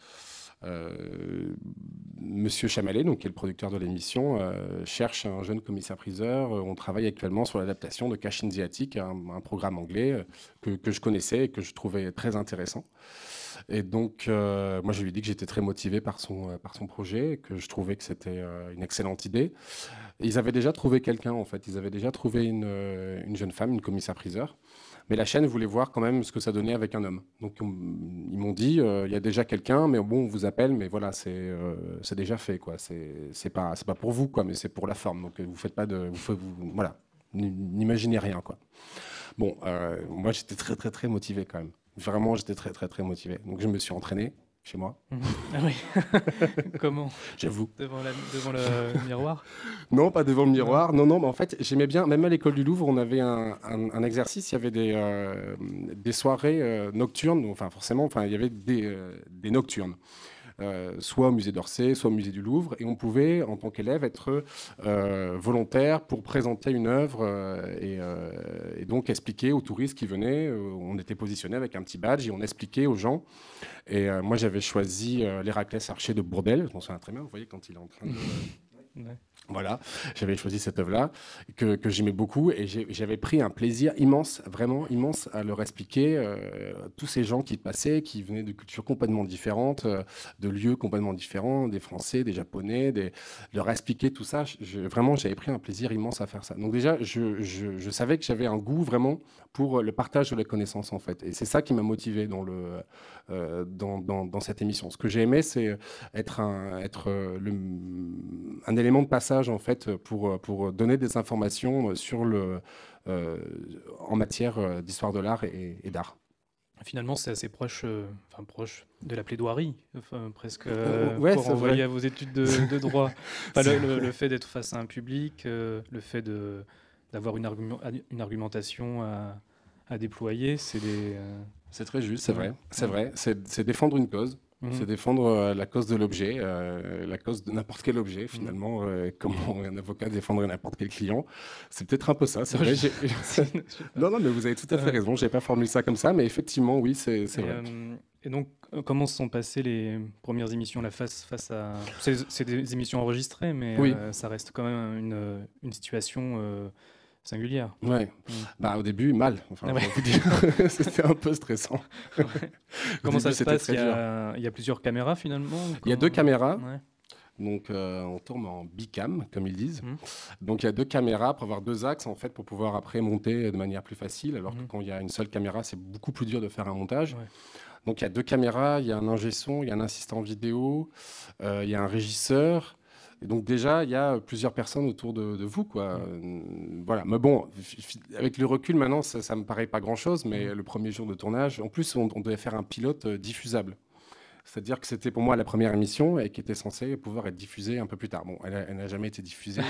Euh, Monsieur Chamalet, donc, qui est le producteur de l'émission, euh, cherche un jeune commissaire-priseur. On travaille actuellement sur l'adaptation de Cash in the Attic, un, un programme anglais euh, que, que je connaissais et que je trouvais très intéressant. Et donc, euh, moi, je lui ai dit que j'étais très motivé par son, euh, par son projet, que je trouvais que c'était euh, une excellente idée. Et ils avaient déjà trouvé quelqu'un, en fait. Ils avaient déjà trouvé une, euh, une jeune femme, une commissaire-priseur. Mais la chaîne voulait voir quand même ce que ça donnait avec un homme. Donc, on, ils m'ont dit, il euh, y a déjà quelqu'un, mais bon, on vous appelle, mais voilà, c'est, euh, c'est déjà fait, quoi. C'est, c'est pas, c'est pas pour vous, quoi, mais c'est pour la forme. Donc, vous faites pas de, vous, vous, voilà, n'imaginez rien, quoi. Bon, euh, moi, j'étais très, très, très motivé quand même. Vraiment, j'étais très, très, très motivé. Donc, je me suis entraîné chez moi. Mmh. Ah oui. Comment? J'avoue. Devant, la, devant le miroir? Non, pas devant le miroir. Non, non, mais en fait, j'aimais bien. Même à l'école du Louvre, on avait un, un, un exercice. Il y avait des, euh, des soirées euh, nocturnes. Enfin, forcément, enfin, il y avait des, euh, des nocturnes. Euh, soit au musée d'Orsay, soit au musée du Louvre, et on pouvait, en tant qu'élève, être euh, volontaire pour présenter une œuvre euh, et, euh, et donc expliquer aux touristes qui venaient. Euh, on était positionné avec un petit badge et on expliquait aux gens. Et euh, moi, j'avais choisi euh, l'Héraclès Archer de Bourdelle. Je m'en souviens très bien. Vous voyez quand il est en train de... Ouais. Voilà, j'avais choisi cette œuvre-là, que, que j'aimais beaucoup, et j'ai, j'avais pris un plaisir immense, vraiment immense, à leur expliquer euh, tous ces gens qui passaient, qui venaient de cultures complètement différentes, euh, de lieux complètement différents, des Français, des Japonais, des, leur expliquer tout ça. Je, vraiment, j'avais pris un plaisir immense à faire ça. Donc déjà, je, je, je savais que j'avais un goût vraiment pour le partage de la connaissance, en fait. Et c'est ça qui m'a motivé dans, le, euh, dans, dans, dans cette émission. Ce que j'ai aimé, c'est être un, être le, un élément de passage en fait pour, pour donner des informations sur le, euh, en matière d'histoire de l'art et, et d'art. Finalement, c'est assez proche, euh, enfin, proche de la plaidoirie, enfin, presque euh, ouais, pour envoyer à vos études de, de droit. Enfin, le, le, le fait d'être face à un public, euh, le fait de, d'avoir une, argument, une argumentation à, à déployer, c'est des... Euh... C'est très juste, c'est vrai. C'est vrai. C'est, c'est défendre une cause. Mmh. C'est défendre euh, la cause de l'objet, euh, la cause de n'importe quel objet, finalement. Mmh. Euh, comment un avocat défendrait n'importe quel client. C'est peut-être un peu ça, c'est vrai. J'ai... non, non, mais vous avez tout à fait raison. Je n'ai pas formulé ça comme ça, mais effectivement, oui, c'est, c'est et, vrai. Euh, et donc, comment se sont passées les premières émissions là, face, face à... C'est, c'est des émissions enregistrées, mais oui. euh, ça reste quand même une, une situation... Euh, singulière. Ouais. Mmh. Bah, au début, mal. Enfin, ouais. vous dire. C'était un peu stressant. Ouais. Comment début, ça se passe il y, a, il y a plusieurs caméras finalement? Comment... Il y a deux caméras. Ouais. Donc, euh, on tourne en bicam, comme ils disent. Mmh. Donc, il y a deux caméras pour avoir deux axes, en fait, pour pouvoir après monter de manière plus facile. Alors mmh. que quand il y a une seule caméra, c'est beaucoup plus dur de faire un montage. Ouais. Donc, il y a deux caméras, il y a un ingé son, il y a un assistant vidéo, euh, il y a un régisseur. Et donc déjà, il y a plusieurs personnes autour de, de vous, quoi. Mmh. Voilà. Mais bon, avec le recul, maintenant, ça ne me paraît pas grand-chose, mais mmh. le premier jour de tournage, en plus, on, on devait faire un pilote euh, diffusable. C'est-à-dire que c'était pour moi la première émission et qui était censée pouvoir être diffusée un peu plus tard. Bon, elle n'a jamais été diffusée.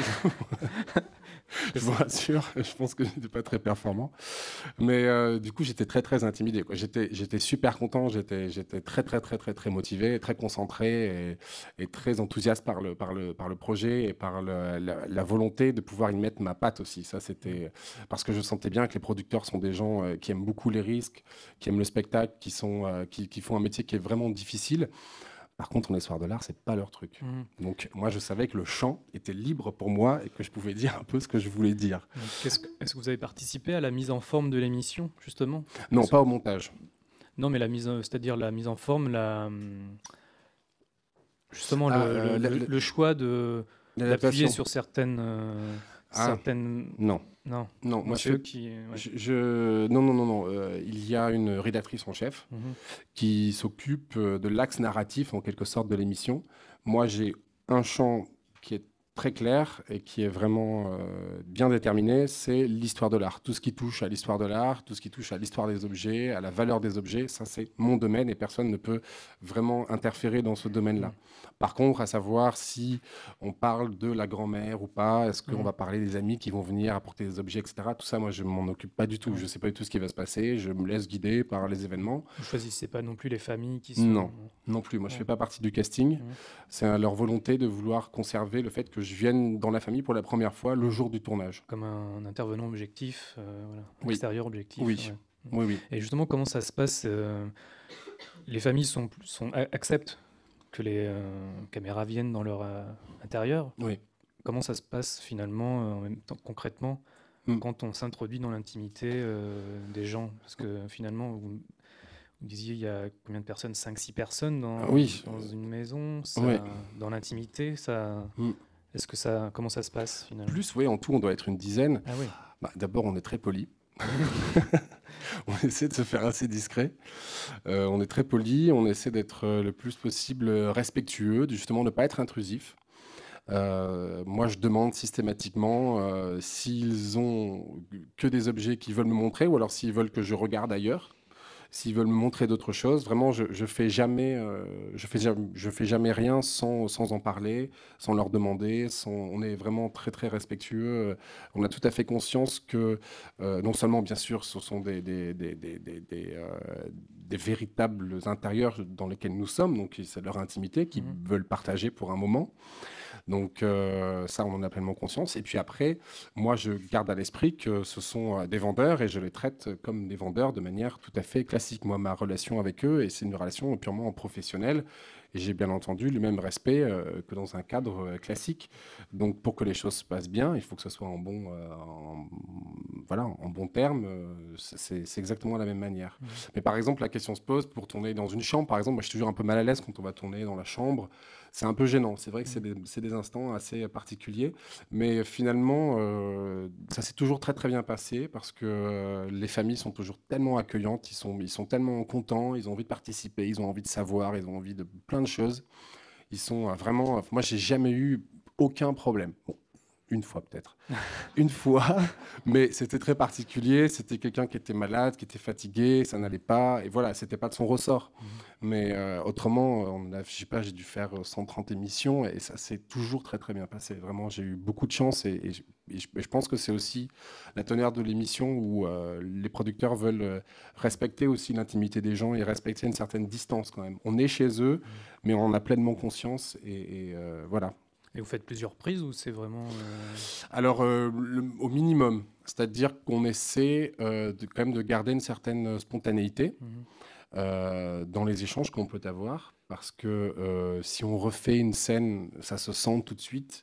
Je vous rassure, je pense que je n'étais pas très performant. Mais euh, du coup, j'étais très, très intimidé, quoi. J'étais, j'étais super content, j'étais, j'étais très, très, très, très, très motivé, très concentré et, et très enthousiaste par le, par, le, par le projet et par le, la, la volonté de pouvoir y mettre ma patte aussi. Ça, c'était parce que je sentais bien que les producteurs sont des gens euh, qui aiment beaucoup les risques, qui aiment le spectacle, qui, sont, euh, qui, qui font un métier qui est vraiment difficile. Par contre, en histoire de l'art, c'est pas leur truc. Mmh. Donc, moi, je savais que le champ était libre pour moi et que je pouvais dire un peu ce que je voulais dire. Qu'est-ce que, est-ce que vous avez participé à la mise en forme de l'émission, justement? Non, est-ce pas que... au montage. Non, mais la mise, c'est-à-dire la mise en forme, la... justement, ah, le, euh, le, le, le choix de, d'appuyer sur certaines... Euh... Ah, certaines... non. Non, Non, moi, je monsieur fais qui... ouais. Je, je- Non, non, non, non. Euh, il y a une rédactrice en chef Mhm. qui s'occupe euh, de l'axe narratif, en quelque sorte, de l'émission. Moi, j'ai un champ qui est très clair et qui est vraiment euh, bien déterminé, c'est l'histoire de l'art. Tout ce qui touche à l'histoire de l'art, tout ce qui touche à l'histoire des objets, à la valeur des objets, ça, c'est mon domaine et personne ne peut vraiment interférer dans ce domaine-là. Mhm. Par contre, à savoir si on parle de la grand-mère ou pas, est-ce qu'on Mhm. va parler des amis qui vont venir apporter des objets, et cetera. Tout ça, moi, je m'en occupe pas du tout. Ouais. Je sais pas du tout ce qui va se passer. Je me laisse guider par les événements. Vous choisissez pas non plus les familles qui sont... Non, non plus. Moi, je Ouais. fais pas partie du casting. Mhm. C'est à leur volonté de vouloir conserver le fait que je vienne dans la famille pour la première fois le jour du tournage. Comme un, un intervenant objectif, euh, voilà, Oui. extérieur objectif. Oui. ouais. Oui, oui. Et justement, comment ça se passe euh, Les familles sont, sont, a- acceptent que les euh, caméras viennent dans leur euh, intérieur. Oui. Comment ça se passe finalement, euh, en même temps, concrètement, Mm. quand on s'introduit dans l'intimité euh, des gens? Parce que finalement, vous, vous disiez, il y a combien de personnes? cinq six personnes dans, Ah oui. dans une maison, ça, Ouais. dans l'intimité, ça... Mm. Est-ce que ça, comment ça se passe finalement? Plus, oui, en tout, on doit être une dizaine. Ah oui. Bah, d'abord, on est très poli. On essaie de se faire assez discret. Euh, on est très poli, on essaie d'être euh, le plus possible respectueux, de justement ne pas être intrusif. Euh, moi, je demande systématiquement euh, s'ils ont que des objets qu'ils veulent me montrer ou alors s'ils veulent que je regarde ailleurs. S'ils veulent me montrer d'autres choses, vraiment, je, je fais jamais, euh, je fais jamais, je fais jamais rien sans, sans en parler, sans leur demander. Sans, on est vraiment très très respectueux. On a tout à fait conscience que euh, non seulement, bien sûr, ce sont des des, des, des, des, des, euh, des véritables intérieurs dans lesquels nous sommes, donc c'est leur intimité qu'ils Mhm. veulent partager pour un moment. Donc euh, ça, on en a pleinement conscience. Et puis après, moi, je garde à l'esprit que ce sont euh, des vendeurs et je les traite comme des vendeurs de manière tout à fait classique. Moi, ma relation avec eux, et c'est une relation purement professionnelle, et j'ai bien entendu le même respect euh, que dans un cadre euh, classique. Donc pour que les choses se passent bien, il faut que ce soit en bon, euh, en, voilà, en bon terme. euh, c'est c'est exactement la même manière. Mhm. Mais par exemple, la question se pose pour tourner dans une chambre. Par exemple, moi, je suis toujours un peu mal à l'aise quand on va tourner dans la chambre. C'est un peu gênant. C'est vrai que c'est des, c'est des instants assez particuliers. Mais finalement, euh, ça s'est toujours très, très bien passé parce que euh, les familles sont toujours tellement accueillantes. Ils sont, ils sont tellement contents. Ils ont envie de participer. Ils ont envie de savoir. Ils ont envie de plein de choses. Ils sont euh, vraiment... Moi, j'ai jamais eu aucun problème. Bon, une fois peut-être. Une fois, mais c'était très particulier. C'était quelqu'un qui était malade, qui était fatigué, ça n'allait pas. Et voilà, c'était pas de son ressort. Mhm. Mais euh, autrement, on a, je sais pas, j'ai dû faire cent trente émissions et ça s'est toujours très très bien passé. Vraiment, j'ai eu beaucoup de chance et, et je, et je- et je pense que c'est aussi la teneur de l'émission où euh, les producteurs veulent euh, respecter aussi l'intimité des gens et respecter une certaine distance quand même. On est chez eux, mais on en a pleinement conscience et, et, euh, voilà. Et vous faites plusieurs prises ou c'est vraiment... euh, Alors, euh, le- au minimum, c'est-à-dire qu'on essaie euh, de, quand même de garder une certaine spontanéité mhm. euh, dans les échanges qu'on peut avoir, parce que euh, si on refait une scène, ça se sent tout de suite,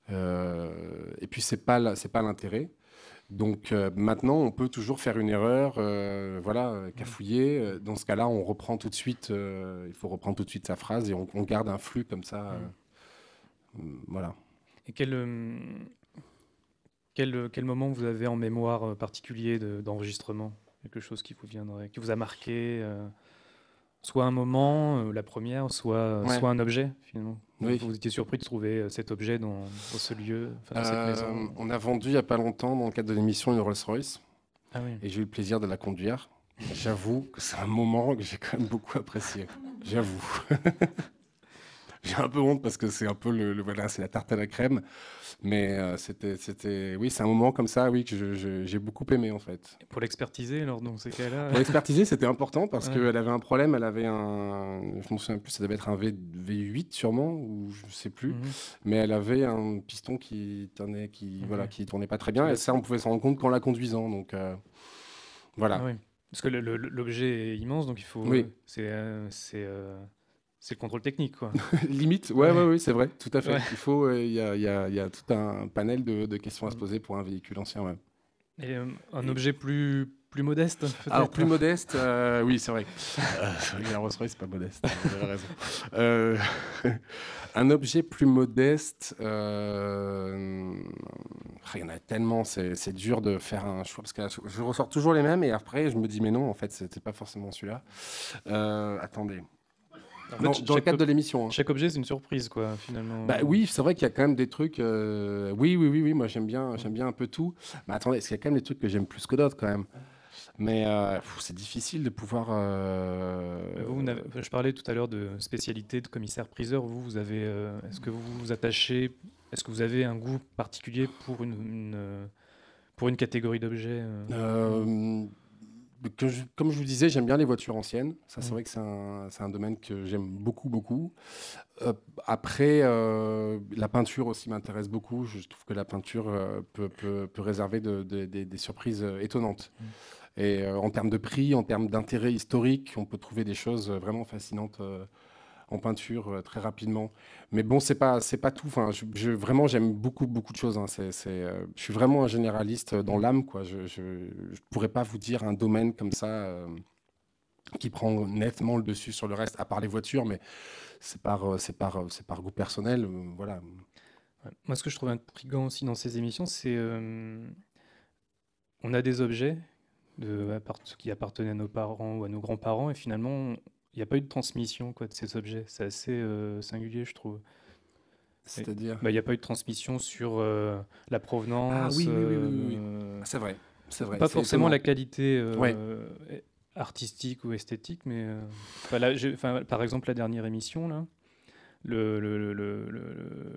euh, et puis c'est pas la- c'est pas l'intérêt. Donc euh, maintenant, on peut toujours faire une erreur, euh, voilà, euh, cafouiller. Euh, Dans ce cas-là, on reprend tout de suite, euh, il faut reprendre tout de suite sa phrase et on, on garde un flux comme ça, euh, voilà. Et quel, euh, quel, quel moment vous avez en mémoire euh, particulier de- d'enregistrement? Quelque chose qui vous viendrait, qui vous a marqué, euh, soit un moment, euh, la première, soit, Ouais. soit un objet, finalement. Oui. Vous étiez surpris de trouver euh, cet objet dans, dans ce lieu, enfin, dans cette Euh, maison. on a vendu il n'y a pas longtemps, dans le cadre de l'émission, une Rolls-Royce. Ah oui. Et j'ai eu le plaisir de la conduire. J'avoue que c'est un moment que j'ai quand même beaucoup apprécié. J'avoue. J'ai un peu honte parce que c'est un peu le, le- voilà, c'est la tarte à la crème. Mais euh, c'était, c'était, oui, c'est un moment comme ça, oui, que je- je- j'ai beaucoup aimé en fait. Pour l'expertiser, alors, dans ces cas-là. Pour l'expertiser, c'était important parce Ouais. qu'elle avait un problème. Elle avait un, je me souviens plus, ça devait être un V, V8 sûrement, ou je sais plus. Mhm. Mais elle avait un piston qui tournait, qui, Mhm. voilà, qui tournait pas très bien. Et ça, on pouvait s'en rendre compte qu'en la conduisant. Donc euh, voilà. Ah oui. Parce que le- le- l'objet est immense, donc il faut. Oui. C'est euh, c'est euh, c'est le contrôle technique, quoi. Limite, ouais, Ouais. ouais, ouais, c'est vrai, tout à fait. Ouais. Il faut, euh, il y, a, il y a- il y a tout un panel de, de questions à se Mm. poser pour un véhicule ancien. Ouais. Et euh, un Et- objet plus, plus modeste, peut-être. Alors plus modeste, euh, oui, c'est vrai. Euh, c'est vrai que la Rolls-Royce, c'est pas modeste. Vous avez raison. Euh, un objet plus modeste, euh, il y en a tellement, c'est, c'est dur de faire un choix, parce que je ressors toujours les mêmes, et après, je me dis, mais non, en fait, c'était pas forcément celui-là. Euh, attendez. En fait, Dans, ch- dans le chaque, cadre de ob- l'émission. Hein. chaque objet, c'est une surprise, quoi, finalement. Bah oui, c'est vrai qu'il y a quand même des trucs. euh, Oui, oui, oui, oui. Moi, j'aime bien, j'aime bien un peu tout. Mais attendez, est-ce qu'il y a quand même des trucs que j'aime plus que d'autres, quand même. Mais euh, pff, c'est difficile de pouvoir. euh, Euh, Vous, vous n'avez- je parlais tout à l'heure de spécialité de commissaire-priseur. Vous, vous avez, euh, est-ce que vous vous attachez, est-ce que vous avez un goût particulier pour une, une, euh, pour une catégorie d'objets euh, euh, que je- Comme je vous disais, j'aime bien les voitures anciennes. Ça, c'est Mm. vrai que c'est un, c'est un domaine que j'aime beaucoup, beaucoup. Euh, après, euh, la peinture aussi m'intéresse beaucoup. Je trouve que la peinture euh, peut, peut- peut réserver de- de- des des surprises euh, étonnantes. Mm. Et euh, en termes de prix, en termes d'intérêt historique, on peut trouver des choses euh, vraiment fascinantes euh, en peinture euh, très rapidement. Mais bon, c'est pas, c'est pas tout. Enfin, je, je- vraiment, j'aime beaucoup, beaucoup de choses. Hein. C'est, c'est, euh, je suis vraiment un généraliste dans l'âme, quoi. Je, je, je pourrais pas vous dire un domaine comme ça euh, qui prend nettement le dessus sur le reste, à part les voitures, mais c'est par, euh, c'est par, euh, c'est par goût personnel. euh, voilà. Ouais. Moi, ce que je trouve intriguant aussi dans ces émissions, c'est euh, on a des objets de, appart- qui appartenaient à nos parents ou à nos grands-parents, et finalement, il n'y a pas eu de transmission, quoi, de ces objets. C'est assez euh, singulier, je trouve. Et, C'est-à-dire. bah, il n'y a pas eu de transmission sur euh, la Ah provenance, oui, oui, oui, oui, oui. euh, C'est vrai. C'est vrai. pas C'est forcément étonnant. la qualité Ouais. euh, artistique ou esthétique, mais euh, enfin, là, j'ai- enfin, par exemple, la dernière émission, là, le, le- le- le- le-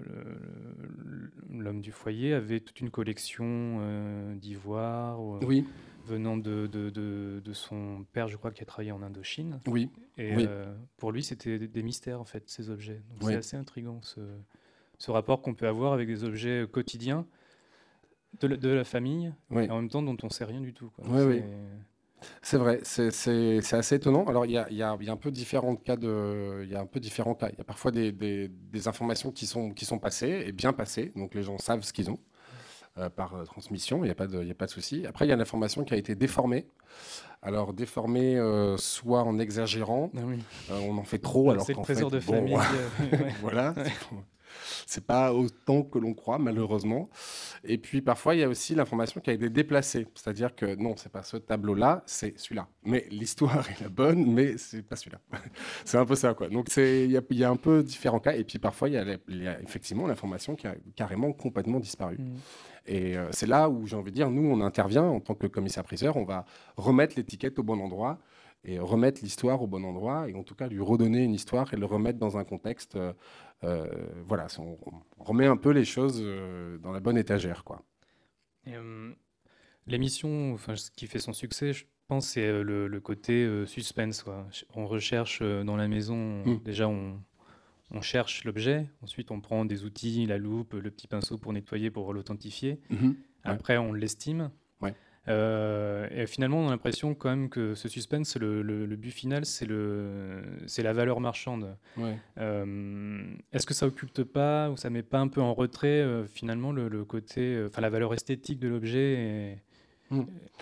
le- l'homme du foyer avait toute une collection euh, d'ivoire euh, Oui, venant de, de- de- de son père, je crois, qui a travaillé en Indochine. oui, Et oui, euh, pour lui, c'était des, des mystères, en fait, ces objets. Donc c'est oui. assez intriguant, ce, ce rapport qu'on peut avoir avec des objets quotidiens de, la- de la famille, Oui, et en même temps dont on sait rien du tout, quoi. oui, oui. C'est- C'est vrai, c'est c'est- c'est assez étonnant. Alors, il y a, il y a- il y a un peu différents cas de, il y a un peu différents cas. Il y a parfois des, des- des informations qui sont, qui sont passées et bien passées, donc les gens savent ce qu'ils ont euh, par euh, transmission, il n'y a pas de, il y a pas de souci. Après, il y a l'information qui a été déformée. Alors, déformée euh, soit en exagérant, Ah oui. euh, on en fait trop, alors C'est le qu'en trésor fait, de bon, famille. euh, ouais. voilà. C'est pas autant que l'on croit, malheureusement. Et puis parfois, il y a aussi l'information qui a été déplacée. C'est-à-dire que non, c'est pas ce tableau-là, c'est celui-là. Mais l'histoire est la bonne, mais c'est pas celui-là. C'est un peu ça, quoi. Donc c'est, il y a, il y a un peu différents cas. Et puis parfois, il y a, la- il y a effectivement l'information qui a carrément complètement disparu. Mm. Et euh, c'est là où j'ai envie de dire, nous, on intervient en tant que commissaire-priseur, on va remettre l'étiquette au bon endroit et remettre l'histoire au bon endroit, et en tout cas lui redonner une histoire et le remettre dans un contexte. euh, euh, voilà, on, on remet un peu les choses euh, dans la bonne étagère, quoi. Et, euh, l'émission, enfin, ce qui fait son succès, je pense, c'est euh, le, le côté euh, suspense, quoi. Ch- On recherche euh, dans la maison, Mm. déjà on, on cherche l'objet, ensuite on prend des outils, la loupe, le petit pinceau pour nettoyer, pour l'authentifier. Mhm. Ouais. Après, on l'estime. Ouais. Euh, et finalement, on a l'impression quand même que ce suspense, le, le- le but final, c'est le, c'est la valeur marchande. Ouais. Euh, est-ce que ça occulte pas ou ça met pas un peu en retrait euh, finalement le, le côté, euh, enfin la valeur esthétique de l'objet et- Mm.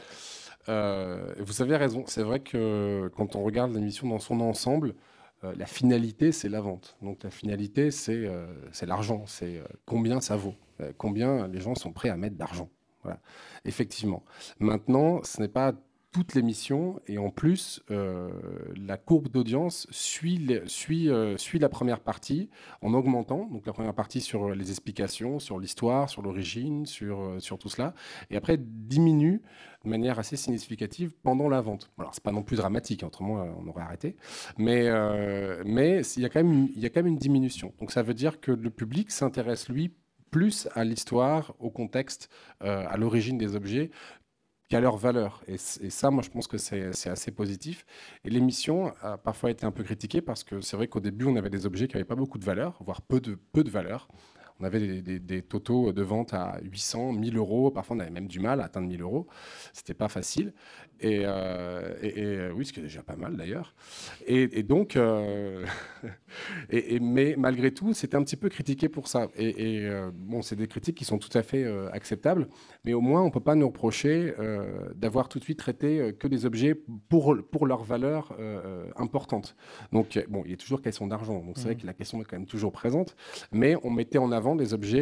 Euh, vous avez raison, c'est vrai que quand on regarde l'émission dans son ensemble, euh, la finalité, c'est la vente. Donc la finalité, c'est euh, c'est l'argent, c'est euh, combien ça vaut, euh, combien les gens sont prêts à mettre d'argent. Voilà. Effectivement. Maintenant, ce n'est pas toute l'émission, et en plus, euh, la courbe d'audience suit, les- suit, euh, suit la première partie en augmentant. Donc la première partie sur les explications, sur l'histoire, sur l'origine, sur, euh, sur tout cela, et après diminue de manière assez significative pendant la vente. Alors, c'est pas non plus dramatique, hein, autrement euh, on aurait arrêté, mais euh, mais il y a quand même une- il y a quand même une diminution. Donc ça veut dire que le public s'intéresse lui plus à l'histoire, au contexte, euh, à l'origine des objets qu'à leur valeur. Et, c- et ça, moi, je pense que c'est c'est assez positif. Et l'émission a parfois été un peu critiquée parce que c'est vrai qu'au début, on avait des objets qui n'avaient pas beaucoup de valeur, voire peu de, peu de valeur. On avait des, des- des totaux de vente à huit cents, mille euros. Parfois, on avait même du mal à atteindre mille euros. C'était pas facile. Et, euh, et- et, euh, oui, ce qui est déjà pas mal d'ailleurs. Et, et donc, euh, et, et- mais malgré tout, c'était un petit peu critiqué pour ça. Et, et, euh, bon, c'est des critiques qui sont tout à fait euh, acceptables. Mais au moins, on ne peut pas nous reprocher euh, d'avoir tout de suite traité euh, que des objets pour, pour leur valeur euh, importante. Donc, bon, il y a toujours question d'argent. Donc, c'est vrai Mhm. que la question est quand même toujours présente. Mais on mettait en avant des objets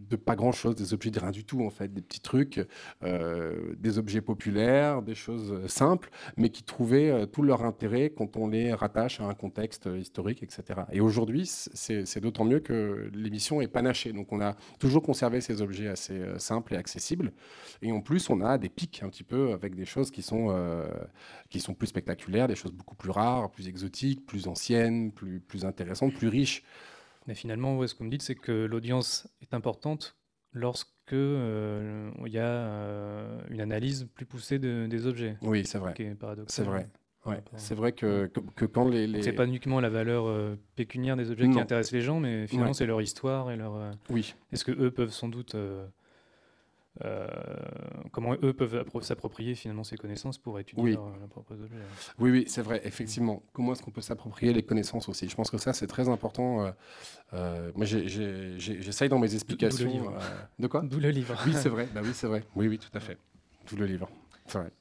de pas grand-chose, des objets de rien du tout, en fait, des petits trucs, euh, des objets populaires, des choses simples, mais qui trouvaient euh, tout leur intérêt quand on les rattache à un contexte historique, et cetera. Et aujourd'hui, c'est c'est d'autant mieux que l'émission est panachée. Donc on a toujours conservé ces objets assez euh, simples et accessibles. Et en plus, on a des pics un petit peu avec des choses qui sont, euh, qui sont plus spectaculaires, des choses beaucoup plus rares, plus exotiques, plus anciennes, plus, plus intéressantes, plus riches. Mais finalement, ouais, ce que vous me dites, c'est que l'audience est importante lorsque euh, il y a euh, une analyse plus poussée de- des objets, Oui, c'est vrai. qui est paradoxal. C'est vrai. par Ouais. rapport à- C'est vrai que, Ouais. que, que quand les... Donc les... c'est pas uniquement la valeur euh, pécuniaire des objets qui Non. intéresse les gens, mais finalement Ouais. c'est leur histoire et leur. euh, Oui. Est-ce que eux peuvent sans doute euh, euh, comment eux peuvent appro- s'approprier finalement ces connaissances pour étudier Oui. leurs leurs propres objets. Oui, oui, c'est vrai, effectivement. Comment est-ce qu'on peut s'approprier les connaissances aussi? Je pense que ça, c'est très important. euh, euh, moi, j'ai- j'ai- j'ai- j'essaye dans mes explications... livre. euh, De quoi? D'où le livre. Oui, c'est vrai. Bah oui, c'est vrai. Oui, oui, tout à fait. Tout le livre. C'est vrai.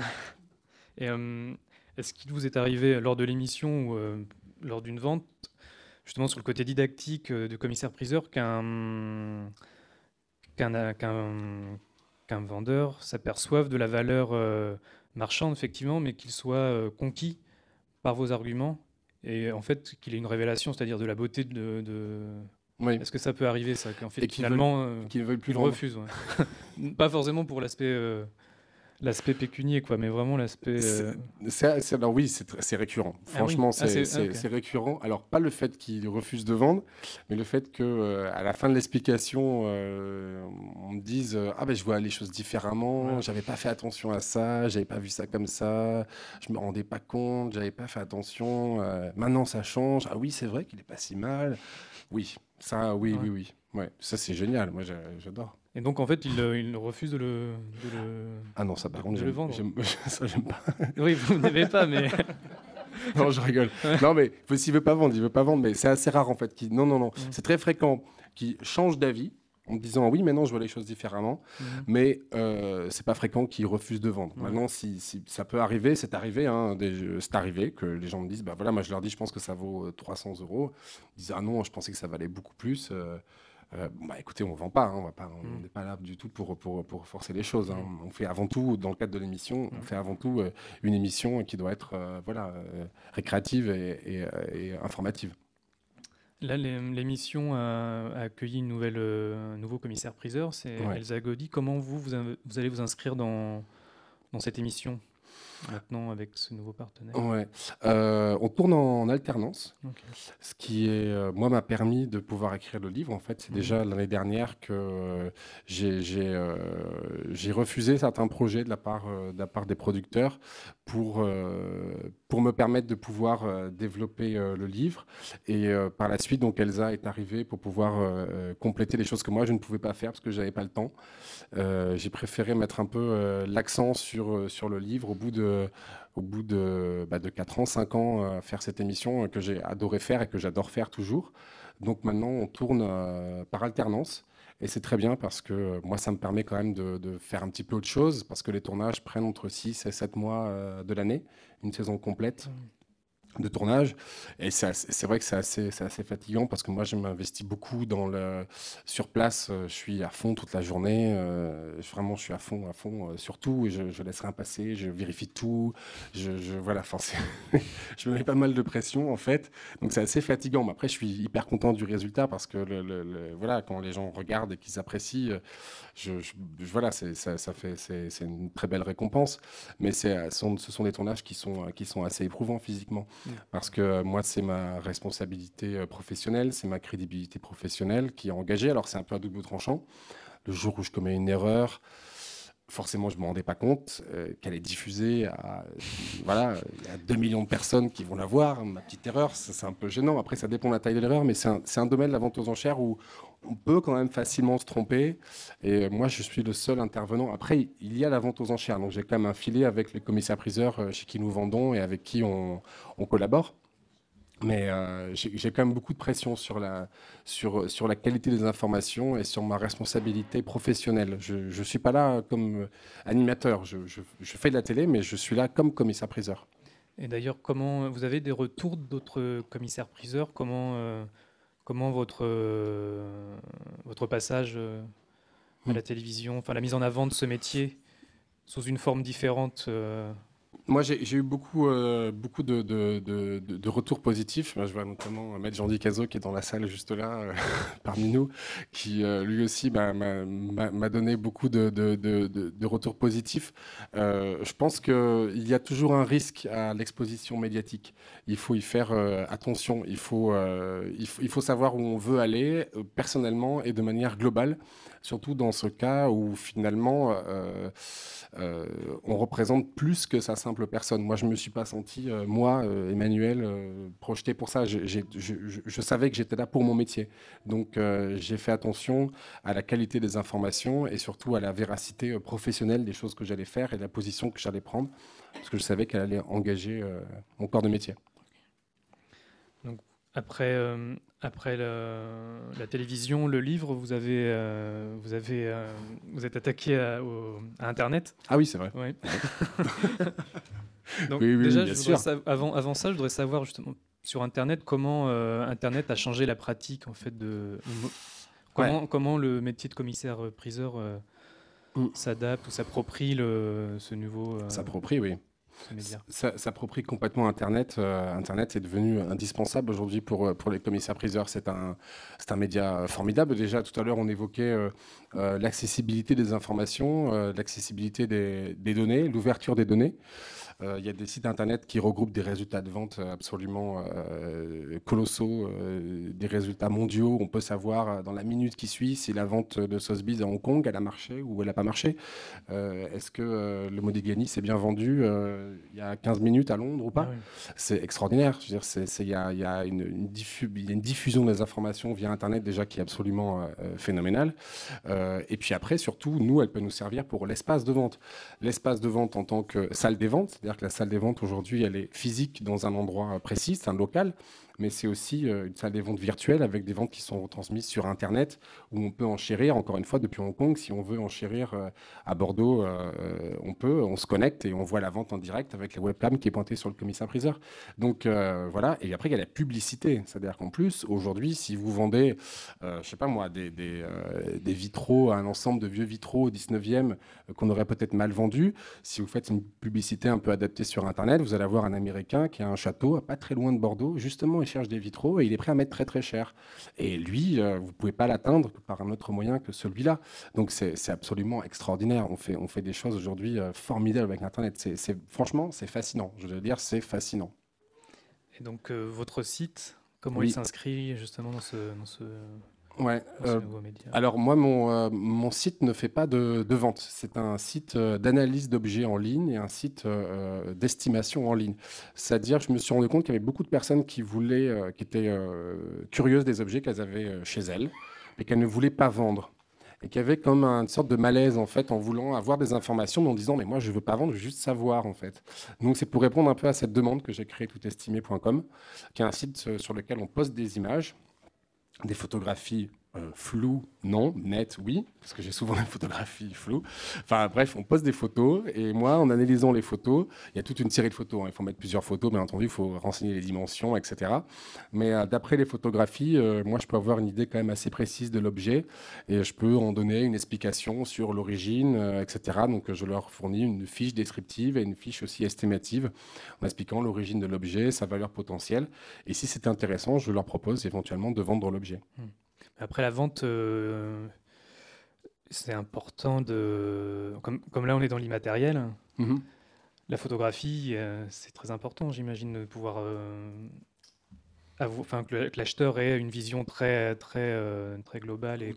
Et euh, est-ce qu'il vous est arrivé lors de l'émission ou euh, lors d'une vente, justement sur le côté didactique euh, de commissaire-priseur, qu'un qu'un qu'un qu'un vendeur s'aperçoive de la valeur euh, marchande, effectivement, mais qu'il soit euh, conquis par vos arguments et en fait qu'il ait une révélation, c'est-à-dire de la beauté de... de- Oui. Est-ce que ça peut arriver, ça, qu'en fait, Et qu'ils finalement, euh, Qui ne veulent plus il vendre. refuse, ouais. Pas forcément pour l'aspect euh, l'aspect pécunier, quoi, mais vraiment l'aspect... euh, C'est- c'est- c'est- alors oui, c'est tr- c'est récurrent. Ah oui. Franchement, Ah, c'est c'est- ah, c'est- ok. c'est récurrent. Alors pas le fait qu'ils refusent de vendre, mais le fait que euh, à la fin de l'explication, euh, on me dise euh, ah ben je vois les choses différemment, Ouais. j'avais pas fait attention à ça, j'avais pas vu ça comme ça, je me rendais pas compte, j'avais pas fait attention. euh, maintenant ça change. Ah oui, c'est vrai qu'il est pas si mal. Oui, ça, oui, Ouais. oui, oui. Ouais, ça c'est génial. Moi, j'a- j'adore. Et donc, en fait, il, euh, il refuse de le... de le- Ah non, ça par De- contre, de le j'aime- vendre. j'aime- ça j'aime pas. Oui, vous n'aimez pas, mais... Non, je rigole. Non, mais s'il veut pas vendre, il veut pas vendre. Mais c'est assez rare en fait. Qui... Non, non, non. Mm. C'est très fréquent qui change d'avis en me disant oui, maintenant je vois les choses différemment. Mhm. Mais euh, c'est pas fréquent qu'ils refusent de vendre. Ouais. Maintenant, si, si ça peut arriver, c'est arrivé. Hein, des- c'est arrivé que les gens me disent bah voilà, moi je leur dis, je pense que ça vaut euh, trois cents euros. Ils disent ah non, je pensais que ça valait beaucoup plus. Euh, euh, bon, bah écoutez, on vend pas, hein, on va pas, on Mm. n'est pas là du tout pour, pour, pour forcer les choses. Hein. Mm. On fait avant tout, dans le cadre de l'émission, on Mm. fait avant tout euh, une émission qui doit être euh, voilà, euh, récréative et, et, euh, et informative. Là, l'é- l'émission a, a accueilli une nouvelle, euh, un nouveau commissaire-priseur, c'est Ouais. Elsa Gaudy. Comment vous, vous, inv- vous allez vous inscrire dans, dans cette émission maintenant avec ce nouveau partenaire? Ouais. Euh, on tourne en alternance, Ok. ce qui est, euh, moi, m'a permis de pouvoir écrire le livre. En fait, c'est Mhm. déjà l'année dernière que euh, j'ai j'ai, euh, j'ai refusé certains projets de la part, euh, de la part des producteurs pour, euh, pour me permettre de pouvoir euh, développer euh, le livre. Et euh, par la suite, donc Elsa est arrivée pour pouvoir euh, euh, compléter les choses que moi je ne pouvais pas faire parce que j'avais pas le temps. Euh, j'ai préféré mettre un peu euh, l'accent sur, euh, sur le livre au bout de, au bout de, bah, de quatre ans, cinq ans à faire cette émission euh, que j'ai adoré faire et que j'adore faire toujours. Donc maintenant, on tourne euh, par alternance. Et c'est très bien parce que euh, moi, ça me permet quand même de, de faire un petit peu autre chose parce que les tournages prennent entre six et sept mois euh, de l'année, une saison complète de tournage. Et c'est assez- c'est vrai que c'est assez, c'est assez fatigant parce que moi, je m'investis beaucoup dans le... Sur place, euh, je suis à fond toute la journée. euh, je- vraiment, je suis à fond, à fond euh, sur tout. Et je, je laisse rien passer, je vérifie tout. Je, je- voilà, enfin, c'est- je me mets pas mal de pression, en fait. Donc, c'est assez fatigant. Mais après, je suis hyper content du résultat parce que le, le- le- voilà, quand les gens regardent et qu'ils apprécient, euh, je, je- je- voilà, c'est, ça, ça fait, c'est, c'est une très belle récompense. Mais c'est, ce sont, ce sont des tournages qui sont, qui sont assez éprouvants physiquement. Parce que euh, moi, c'est ma responsabilité euh, professionnelle, c'est ma crédibilité professionnelle qui est engagée. Alors, c'est un peu à double tranchant. Le jour où je commets une erreur, forcément, je ne me rendais pas compte euh, qu'elle est diffusée à, euh, voilà, il y a deux millions de personnes qui vont la voir. Ma petite erreur, ça, c'est un peu gênant. Après, ça dépend de la taille de l'erreur, mais c'est un, c'est un domaine, la vente aux enchères, où on peut quand même facilement se tromper. Et moi, je suis le seul intervenant. Après, il y a la vente aux enchères. Donc, j'ai quand même un filet avec les commissaires-priseurs euh, chez qui nous vendons et avec qui on, on collabore. Mais euh, j'ai j'ai quand même beaucoup de pression sur la, sur, sur la qualité des informations et sur ma responsabilité professionnelle. Je ne suis pas là comme animateur. Je, je, je fais de la télé, mais je suis là comme commissaire-priseur. Et d'ailleurs, comment vous avez des retours d'autres commissaires-priseurs? Comment, euh, comment votre, euh, votre passage euh, à Mm. la télévision, enfin la mise en avant de ce métier sous une forme différente euh, Moi, j'ai j'ai eu beaucoup, euh, beaucoup de, de, de, de- de retours positifs. Moi, je vois notamment Maître Jean Cazo qui est dans la salle juste là, euh, parmi nous, qui euh, lui aussi m'a m'a- m'a- m'a donné beaucoup de, de, de, de- de retours positifs. Euh, je pense qu'il y a toujours un risque à l'exposition médiatique. Il faut y faire euh, attention. Il faut, euh, il faut, il faut savoir où on veut aller euh, personnellement et de manière globale, surtout dans ce cas où finalement euh, euh, on représente plus que sa simple personne. Moi, je me suis pas senti, euh, moi, euh, Emmanuel, euh, projeté pour ça. J'ai- j'ai- je, je- je savais que j'étais là pour mon métier. Donc, euh, j'ai fait attention à la qualité des informations et surtout à la véracité euh, professionnelle des choses que j'allais faire et de la position que j'allais prendre, parce que je savais qu'elle allait engager euh, mon corps de métier. Donc, après, euh, après le- la télévision, le livre, vous avez, euh, vous avez, euh, vous êtes attaqué à, au- à Internet. Ah oui, c'est vrai. Ouais. Ouais. Donc Oui, oui, oui, déjà, bien je voudrais sûr. sav- avant, avant ça, je voudrais savoir justement sur Internet comment euh, Internet a changé la pratique en fait de Ouais. comment, comment le métier de commissaire-priseur euh, Mm. s'adapte ou s'approprie le, ce nouveau euh, S'approprie, oui. ce média. Ça s'approprie complètement Internet. Euh, Internet est devenu indispensable aujourd'hui pour, euh, pour les commissaires-priseurs. C'est un, c'est un média formidable. Déjà, tout à l'heure, on évoquait euh, euh, l'accessibilité des informations, euh, l'accessibilité des, des données, l'ouverture des données. Euh, Il y a des sites Internet qui regroupent des résultats de vente absolument euh, colossaux, euh, des résultats mondiaux. On peut savoir euh, dans la minute qui suit si la vente de Sotheby's à Hong Kong, elle a marché ou elle n'a pas marché. Euh, Est-ce que euh, le Modigliani s'est bien vendu euh, il y a quinze minutes à Londres ou Ah pas? oui. C'est extraordinaire. Je veux dire, c'est- c'est- il y a, il y a une, une diffu- il y a une diffusion des informations via Internet déjà qui est absolument euh, phénoménale. Euh, et puis après, surtout, nous, elle peut nous servir pour l'espace de vente. L'espace de vente en tant que salle des ventes, c'est-à-dire que la salle des ventes aujourd'hui, elle est physique dans un endroit précis, c'est un local, mais c'est aussi euh, une salle des ventes virtuelle avec des ventes qui sont retransmises sur Internet où on peut enchérir, encore une fois, depuis Hong Kong. Si on veut enchérir euh, à Bordeaux, euh, on peut, on se connecte et on voit la vente en direct avec la webcam qui est pointée sur le commissaire-priseur. Donc euh, voilà, et après il y a la publicité, c'est-à-dire qu'en plus, aujourd'hui, si vous vendez, euh, je sais pas moi, des, des, euh, des vitraux, un ensemble de vieux vitraux au dix-neuvième euh, qu'on aurait peut-être mal vendus, si vous faites une publicité un peu adaptée sur Internet, vous allez avoir un Américain qui a un château pas très loin de Bordeaux, justement, il cherche des vitraux et il est prêt à mettre très très cher. Et lui, euh, vous ne pouvez pas l'atteindre par un autre moyen que celui-là. Donc c'est c'est absolument extraordinaire. On fait, on fait des choses aujourd'hui euh, formidables avec Internet. C'est, c'est- franchement, c'est fascinant. Je veux dire, c'est fascinant. Et donc euh, votre site, comment il Oui, s'inscrit justement dans ce, dans ce, ouais. dans ce euh, nouveau média? alors moi, mon, euh, mon site ne fait pas de, de vente. C'est un site euh, d'analyse d'objets en ligne et un site euh, euh, d'estimation en ligne. C'est-à-dire, je me suis rendu compte qu'il y avait beaucoup de personnes qui voulaient, euh, qui étaient euh, curieuses des objets qu'elles avaient euh, chez elles, mais qu'elles ne voulaient pas vendre. Et qui avaient comme une sorte de malaise en fait en voulant avoir des informations, mais en disant mais moi je veux pas vendre, je veux juste savoir en fait. Donc c'est pour répondre un peu à cette demande que j'ai créé toutestimé point com, qui est un site euh, sur lequel on poste des images, des photographies euh, floues, non, nettes, oui, parce que j'ai souvent des photographies floues. Enfin bref, on poste des photos et moi, en analysant les photos, il y a toute une série de photos, hein. Il faut mettre plusieurs photos, bien entendu, il faut renseigner les dimensions, et cetera. Mais euh, d'après les photographies, euh, moi, je peux avoir une idée quand même assez précise de l'objet et je peux en donner une explication sur l'origine, euh, et cetera. Donc je leur fournis une fiche descriptive et une fiche aussi estimative en expliquant l'origine de l'objet, sa valeur potentielle. Et si c'est intéressant, je leur propose éventuellement de vendre l'objet. Hmm. Après la vente, euh, c'est important de... Comme, comme là on est dans l'immatériel, Mhm. la photographie, euh, c'est très important, j'imagine, de pouvoir... euh, avou- enfin, que le- que l'acheteur ait une vision très, très, euh, très globale et,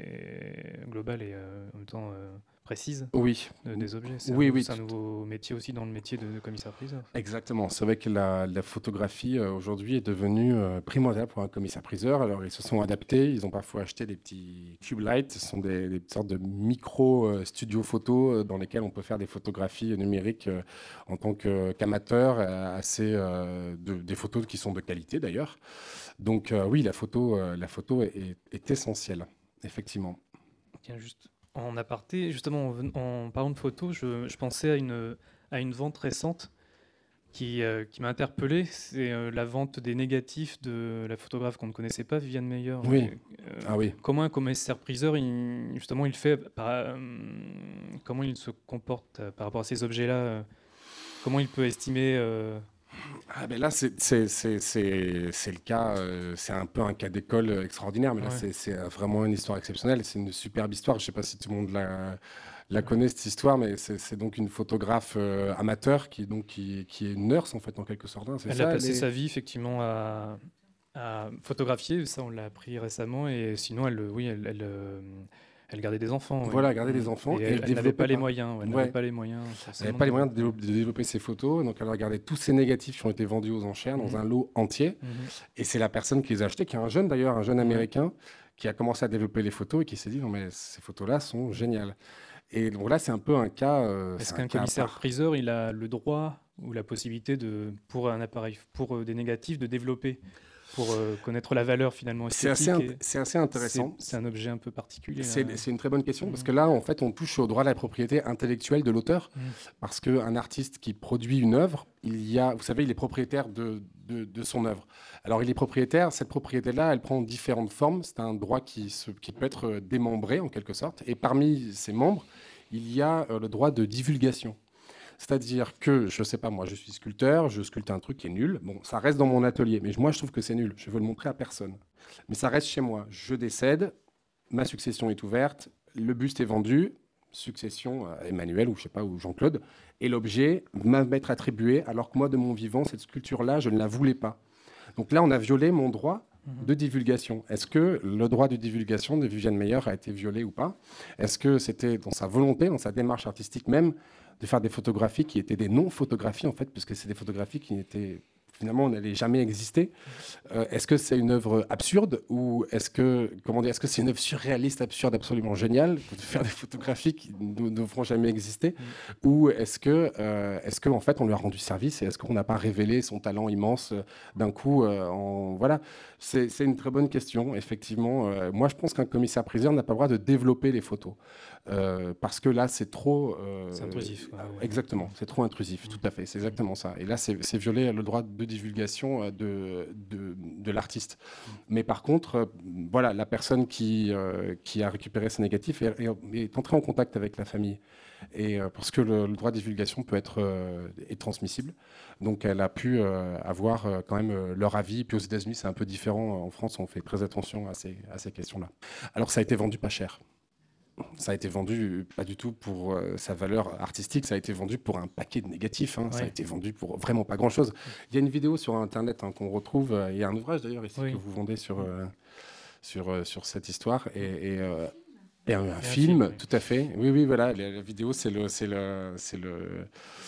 et- globale et euh, en même temps euh, précise Oui, de- des objets. C'est un, oui, nou- oui, c'est un nouveau métier aussi dans le métier de, de commissaire-priseur. exactement. C'est vrai que la, la photographie euh, aujourd'hui est devenue euh, primordiale pour un commissaire-priseur. Alors ils se sont adaptés, ils ont parfois acheté des petits cube lights, ce sont des, des sortes de micro euh, studios photo euh, dans lesquels on peut faire des photographies numériques euh, en tant que- qu'amateur, euh, assez euh, de- des photos qui sont de qualité d'ailleurs. Donc euh, oui, la photo, euh, la photo est, est- est essentielle, effectivement. Tiens, juste en aparté, justement en, ven- en parlant de photos, je, je pensais à une, à une vente récente qui, euh, qui m'a interpellé, c'est euh, la vente des négatifs de la photographe qu'on ne connaissait pas, Viviane Meyer. Oui. Euh, Ah oui. Comment un commissaire-priseur, il, justement, il fait, par, euh, comment il se comporte euh, par rapport à ces objets-là euh, Comment il peut estimer euh, Ah ben là, c'est c'est- c'est- c'est- c'est le cas, euh, c'est un peu un cas d'école euh, extraordinaire, mais là, ouais. c'est c'est, euh, vraiment une histoire exceptionnelle. C'est une superbe histoire. Je ne sais pas si tout le monde la, la Ouais. connaît, cette histoire, mais c'est c'est donc une photographe euh, amateur qui, est donc, qui, qui est une nurse, en fait, en quelque sorte, hein, c'est Elle a ça, elle passé est- sa vie, effectivement, à, à photographier, ça on l'a appris récemment, et sinon, elle, euh, oui, elle, elle, euh, elle gardait des enfants. Oui. Voilà, garder Mm. des enfants, Et et elle, elle elle n'avait développait pas les pas. moyens, ouais, elle Ouais. n'avait pas les moyens, Elle n'avait forcément, pas de les moyens de développer. développer, de développer ses photos, donc elle a regardé tous ces négatifs qui ont été vendus aux enchères dans Mhm. un lot entier. Mhm. Et c'est la personne qui les a achetés, qui est un jeune d'ailleurs, un jeune Ouais. américain, qui a commencé à développer les photos et qui s'est dit non mais ces photos-là sont géniales. Et donc là c'est un peu un cas, euh, Est-ce c'est un qu'un cas à commissaire part. priseur, il a le droit ou la possibilité de, pour un appareil, pour euh, des négatifs, de développer, pour euh, connaître la valeur finalement C'est assez, esthétique int- et c'est assez c'est, intéressant. c'est un objet un peu particulier là. C'est c'est une très bonne question parce Mhm. que là en fait on touche au droit de la propriété intellectuelle de l'auteur Mhm. parce qu'un artiste qui produit une œuvre, il y a, vous savez, il est propriétaire de, de, de son œuvre. Alors il est propriétaire, cette propriété-là, elle prend différentes formes. C'est un droit qui, se, qui peut être démembré en quelque sorte. Et parmi ces membres, il y a euh, le droit de divulgation. C'est-à-dire que, je ne sais pas, moi je suis sculpteur, je sculpte un truc qui est nul. Bon, ça reste dans mon atelier, mais moi je trouve que c'est nul. Je veux le montrer à personne. Mais ça reste chez moi. Je décède, ma succession est ouverte, le buste est vendu, succession à Emmanuel ou je sais pas, ou Jean-Claude, et l'objet va m'être attribué, alors que moi, de mon vivant, cette sculpture-là, je ne la voulais pas. Donc là, on a violé mon droit Mhm. de divulgation. Est-ce que le droit de divulgation de Viviane Meyer a été violé ou pas? Est-ce que c'était dans sa volonté, dans sa démarche artistique même, de faire des photographies qui étaient des non-photographies, en fait, puisque c'est des photographies qui n'étaient finalement n'allait jamais exister. Euh, est-ce que c'est une œuvre absurde ou est-ce que comment dire, est-ce que c'est une œuvre surréaliste, absurde, absolument géniale de faire des photographies qui ne devront jamais exister, mmh. ou est-ce que euh, est-ce que en fait on lui a rendu service et est-ce qu'on n'a pas révélé son talent immense euh, d'un coup euh, en voilà, c'est, c'est une très bonne question effectivement. Euh, moi je pense qu'un commissaire-priseur n'a pas le droit de développer les photos. Euh, parce que là, c'est trop... Euh, c'est intrusif. Ouais, ouais. Exactement, c'est trop intrusif, mmh. tout à fait, c'est exactement ça. Et là, c'est, c'est violer le droit de divulgation de, de, de l'artiste. Mmh. Mais par contre, euh, voilà, la personne qui, euh, qui a récupéré ces négatifs est, est, est entrée en contact avec la famille. Et, euh, parce que le, le droit de divulgation peut être euh, est transmissible. Donc, elle a pu euh, avoir euh, quand même euh, leur avis. Puis aux États-Unis, c'est un peu différent. En France, on fait très attention à ces, à ces questions-là. Alors, ça a été vendu pas cher. Ça a été vendu pas du tout pour euh, sa valeur artistique, ça a été vendu pour un paquet de négatifs, hein. Ouais. Ça a été vendu pour vraiment pas grand-chose. Il y a une vidéo sur Internet hein, qu'on retrouve, euh, il y a un ouvrage d'ailleurs ici oui. que vous vendez sur, euh, sur, euh, sur cette histoire, et, et, euh, et un, un, un film, film oui. tout à fait. Oui, oui, voilà, la, la vidéo, c'est le... C'est le, c'est le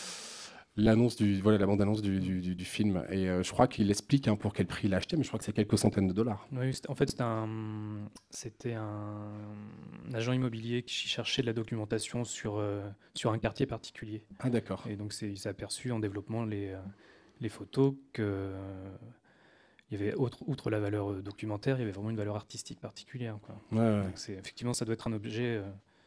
L'annonce du, voilà, la bande-annonce du, du, du film. Et euh, je crois qu'il explique hein, pour quel prix il a acheté, mais je crois que c'est quelques centaines de dollars. Oui, en fait, c'était un, c'était un, un agent immobilier qui cherchait de la documentation sur, euh, sur un quartier particulier. Ah, d'accord. Et donc, c'est, il s'est aperçu en développement les, euh, les photos que... Euh, il y avait, outre, outre la valeur documentaire, il y avait vraiment une valeur artistique particulière. Quoi. Ouais, ouais. Donc c'est, effectivement, ça doit être un objet... Euh,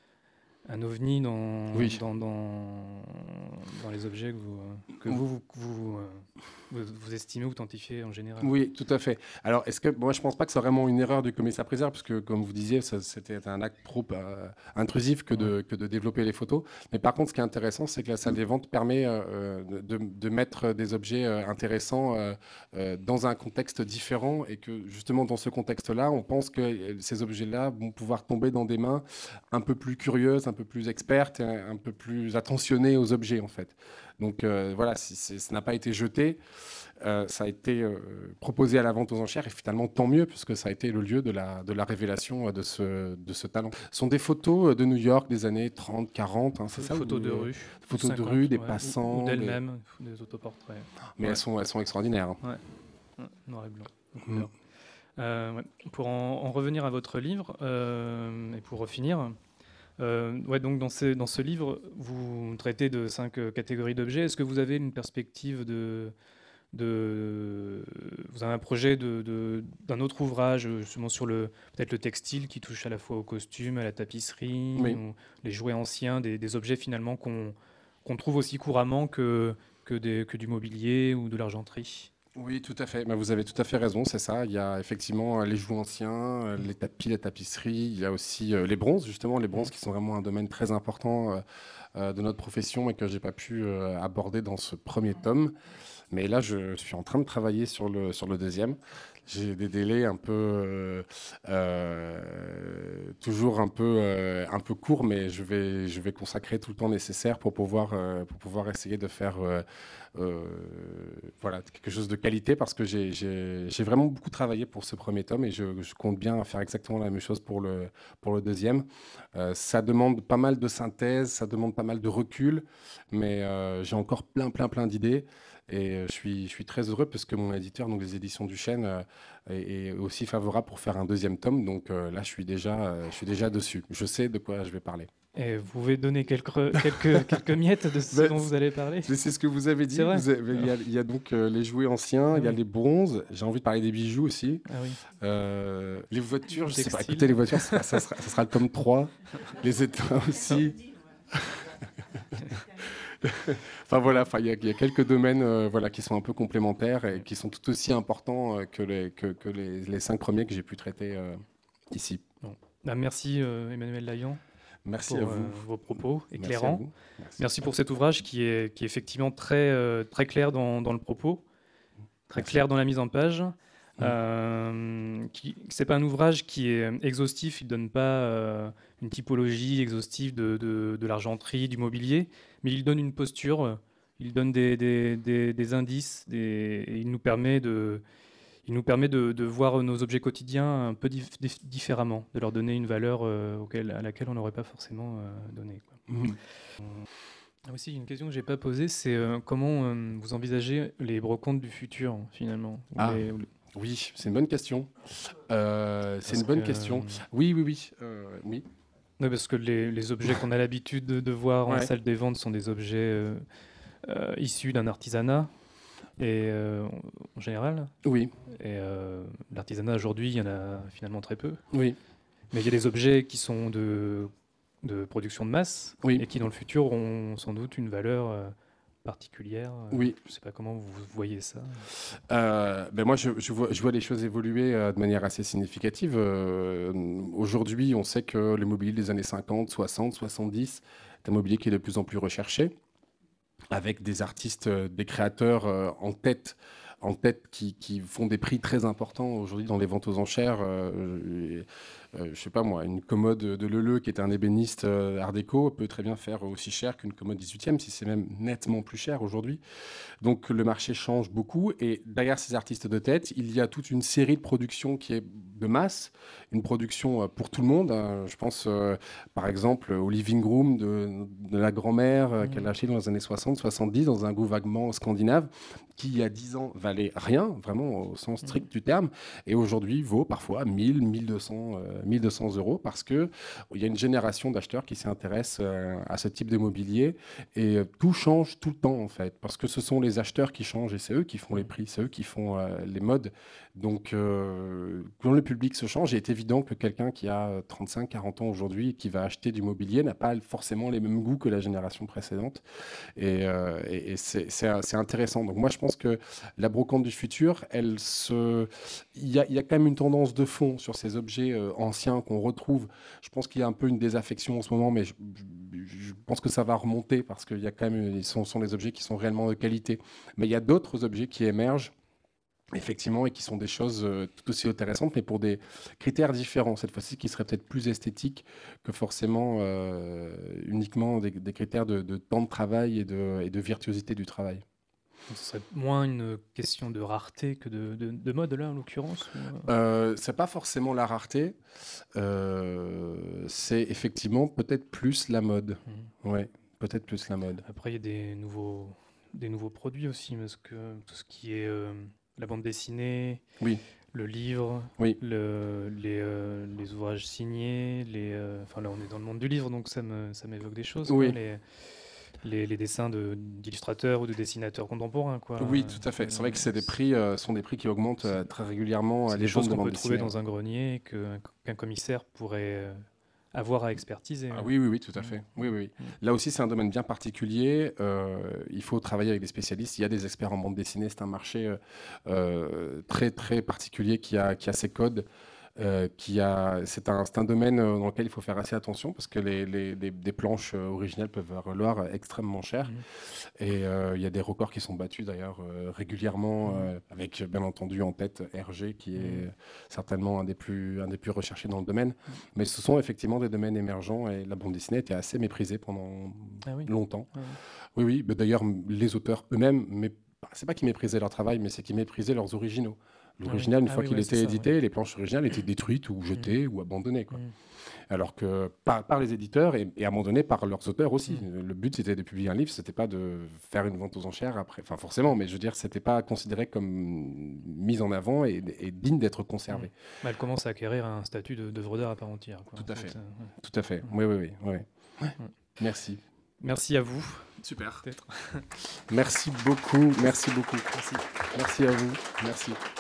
un ovni dans, oui. dans, dans, dans les objets que vous, que vous, vous, vous, vous, vous estimez ou quantifiez en général. Oui, tout à fait. Alors, est-ce que, moi, je ne pense pas que c'est vraiment une erreur du commissaire-priseur, parce que, comme vous disiez, ça, c'était un acte trop euh, intrusif que, ouais. de, que de développer les photos. Mais par contre, ce qui est intéressant, c'est que la salle des ventes permet euh, de, de mettre des objets euh, intéressants euh, euh, dans un contexte différent, et que, justement, dans ce contexte-là, on pense que ces objets-là vont pouvoir tomber dans des mains un peu plus curieuses, un peu plus expertes, et un peu plus attentionnées aux objets, en fait. Donc euh, voilà, si, si, ça n'a pas été jeté, euh, ça a été euh, proposé à la vente aux enchères, et finalement tant mieux, puisque ça a été le lieu de la, de la révélation de ce, de ce talent. Ce sont des photos de New York des années trente, quarante, hein, c'est ça? Photos de rue. Photos cinquante, de rue, des ouais, passants. Ou, ou d'elles-mêmes, des, des autoportraits. Mais ouais. elles, sont, elles sont extraordinaires. Hein. Ouais. Noir et blanc. Mmh. Euh, ouais. Pour en, en revenir à votre livre, euh, et pour finir... Euh, ouais, donc dans, ces, dans ce livre, vous traitez de cinq euh, catégories d'objets. Est-ce que vous avez une perspective de, de vous avez un projet de, de, d'un autre ouvrage, justement sur le peut-être le textile qui touche à la fois au costume, à la tapisserie, oui. ou les jouets anciens, des, des objets finalement qu'on qu'on trouve aussi couramment que que, des, que du mobilier ou de l'argenterie. Oui, tout à fait. Ben, vous avez tout à fait raison, c'est ça. Il y a effectivement les jouets anciens, les tapis, les tapisseries. Il y a aussi les bronzes, justement, les bronzes qui sont vraiment un domaine très important euh, de notre profession et que j'ai pas pu euh, aborder dans ce premier tome. Mais là, je suis en train de travailler sur le, sur le deuxième. J'ai des délais un peu, euh, euh, toujours un peu, euh, un peu courts, mais je vais, je vais consacrer tout le temps nécessaire pour pouvoir, euh, pour pouvoir essayer de faire euh, euh, voilà, quelque chose de qualité, parce que j'ai, j'ai, j'ai vraiment beaucoup travaillé pour ce premier tome et je, je compte bien faire exactement la même chose pour le, pour le deuxième. Euh, ça demande pas mal de synthèse, ça demande pas mal de recul, mais euh, j'ai encore plein, plein, plein d'idées. Et je suis, je suis très heureux parce que mon éditeur, donc les éditions du Chêne, euh, est, est aussi favorable pour faire un deuxième tome. Donc euh, là, je suis, déjà, euh, je suis déjà dessus. Je sais de quoi je vais parler. Et vous pouvez donner quelques, quelques, quelques miettes de ce dont vous allez parler? C'est ce que vous avez dit. Vous avez, il, y a, il y a donc euh, les jouets anciens, ah, il y a oui. les bronzes. J'ai envie de parler des bijoux aussi. Ah, oui. euh, les voitures, je sais pas. Écoutez, les voitures, ça, ça, sera, ça sera le tome trois. Les états aussi. Enfin voilà, il y, y a quelques domaines euh, voilà, qui sont un peu complémentaires et qui sont tout aussi importants euh, que, les, que, que les, les cinq premiers que j'ai pu traiter euh, ici. Bon. Bah, merci euh, Emmanuel Laillant. Merci pour à vous. Euh, vos propos éclairants. Merci, Merci. Merci pour cet ouvrage qui est, qui est effectivement très, euh, très clair dans, dans le propos, très Merci. clair dans la mise en page. Mmh. Euh, Ce n'est pas un ouvrage qui est exhaustif, il ne donne pas euh, une typologie exhaustive de, de, de l'argenterie, du mobilier, mais il donne une posture, il donne des, des, des, des indices, des, et il nous permet de... Il nous permet de, de voir nos objets quotidiens un peu dif, dif, différemment, de leur donner une valeur euh, auquel, à laquelle on n'aurait pas forcément euh, donné. Quoi. Mmh. Euh, aussi, une question que je n'ai pas posée, c'est euh, comment euh, vous envisagez les brocantes du futur, finalement? Ah, les... oui, c'est une bonne question. Euh, c'est une bonne que, question. Oui, oui, oui. Euh, oui. oui, parce que les, les objets qu'on a l'habitude de, de voir ouais. en salle des ventes sont des objets euh, euh, issus d'un artisanat. Et euh, en général. Oui. Et euh, l'artisanat aujourd'hui, il y en a finalement très peu. Oui. Mais il y a des objets qui sont de, de production de masse oui. et qui dans le futur auront sans doute une valeur euh, particulière. Oui. Je ne sais pas comment vous voyez ça. Euh, ben moi, je, je, vois, je vois les choses évoluer euh, de manière assez significative. Euh, aujourd'hui, on sait que le mobilier des années cinquante, soixante, soixante-dix est un mobilier qui est de plus en plus recherché, avec des artistes, des créateurs euh, en tête, en tête qui, qui font des prix très importants aujourd'hui dans les ventes aux enchères. Euh, euh, je sais pas moi, une commode de Leleu qui est un ébéniste euh, art déco peut très bien faire aussi cher qu'une commode dix-huitième, si c'est même nettement plus cher aujourd'hui. Donc le marché change beaucoup et derrière ces artistes de tête, il y a toute une série de productions qui est de masse, une production pour tout le monde. Je pense euh, par exemple au living room de, de la grand-mère euh, mmh. qu'elle a acheté dans les années soixante soixante-dix dans un goût vaguement scandinave qui il y a dix ans valait rien, vraiment au sens strict mmh. du terme, et aujourd'hui vaut parfois mille, mille deux cents, euh, mille deux cents euros parce qu'il y a une génération d'acheteurs qui s'intéressent euh, à ce type de mobilier et euh, tout change tout le temps en fait, parce que ce sont les acheteurs qui changent et c'est eux qui font les prix, c'est eux qui font euh, les modes. Donc euh, quand le public se change, il est évident que quelqu'un qui a trente-cinq quarante ans aujourd'hui et qui va acheter du mobilier n'a pas forcément les mêmes goûts que la génération précédente. Et, euh, et, et c'est, c'est, c'est intéressant. Donc moi je pense que la brocante du futur, elle se... il, y a, il y a quand même une tendance de fond sur ces objets euh, anciens qu'on retrouve. Je pense qu'il y a un peu une désaffection en ce moment, mais je, je, je pense que ça va remonter parce qu'il y a quand même, ce sont, sont des objets qui sont réellement de qualité. Mais il y a d'autres objets qui émergent effectivement, et qui sont des choses euh, tout aussi intéressantes, mais pour des critères différents, cette fois-ci, qui seraient peut-être plus esthétiques que forcément euh, uniquement des, des critères de, de temps de travail et de, et de virtuosité du travail. Donc, ce serait moins une question de rareté que de, de, de mode, là, en l'occurrence ou... euh, C'est pas forcément la rareté, euh, c'est effectivement peut-être plus la mode. Mmh. Ouais, peut-être plus la mode. Après, il y a des nouveaux, des nouveaux produits aussi, parce que tout ce qui est... Euh... la bande dessinée, oui. le livre, oui. le, les, euh, les ouvrages signés, les, euh, enfin là on est dans le monde du livre donc ça, me, ça m'évoque des choses, oui. quoi, les, les, les dessins de, d'illustrateurs ou de dessinateurs contemporains. Quoi. Oui, tout à fait. C'est vrai que c'est des prix, euh, sont des prix qui augmentent euh, très régulièrement. C'est les choses qu'on peut trouver dans un grenier et que, qu'un commissaire pourrait, euh, avoir à expertiser. Ah, oui, oui, oui, tout à fait. Oui, oui, oui. Mm. Là aussi, c'est un domaine bien particulier. Euh, il faut travailler avec des spécialistes. Il y a des experts en bande dessinée. C'est un marché euh, euh, très, très particulier qui a, qui a ses codes. Euh, qui a, c'est un, c'est un domaine dans lequel il faut faire assez attention parce que les, les, les- des planches euh, originales peuvent valoir extrêmement cher. Mm. Et euh, il y a des records qui sont battus d'ailleurs euh, régulièrement, Mm. euh, avec bien entendu en tête R G, qui est Mm. certainement un des, plus, un des plus recherchés dans le domaine. Mais ce sont effectivement des domaines émergents et la bande dessinée était assez méprisée pendant Ah oui. longtemps. Ah oui. Oui, oui. Mais d'ailleurs, les auteurs eux-mêmes, mais c'est pas qu'ils méprisaient leur travail, mais c'est qu'ils méprisaient leurs originaux. L'original, Ah une oui. fois Ah oui, qu'il ouais, était c'est ça, édité, ouais. les planches originales étaient détruites ou jetées ou abandonnées, quoi. Mm. Alors que par, par les éditeurs et, et à un moment donné par leurs auteurs aussi. Mm. Le but c'était de publier un livre, c'était pas de faire une vente aux enchères après. Enfin forcément, mais je veux dire, c'était pas considéré comme mise en avant et, et digne d'être conservé. Mm. Bah, elle commence à acquérir un statut de- d'œuvre d'art à part entière, quoi. Tout à Donc, fait. ça, ouais. Tout à fait. Mm. Oui, oui, oui. oui. Ouais. Mm. Merci. Merci à vous. Super. Peut-être. Merci beaucoup. Merci beaucoup. Merci. Merci à vous. Merci.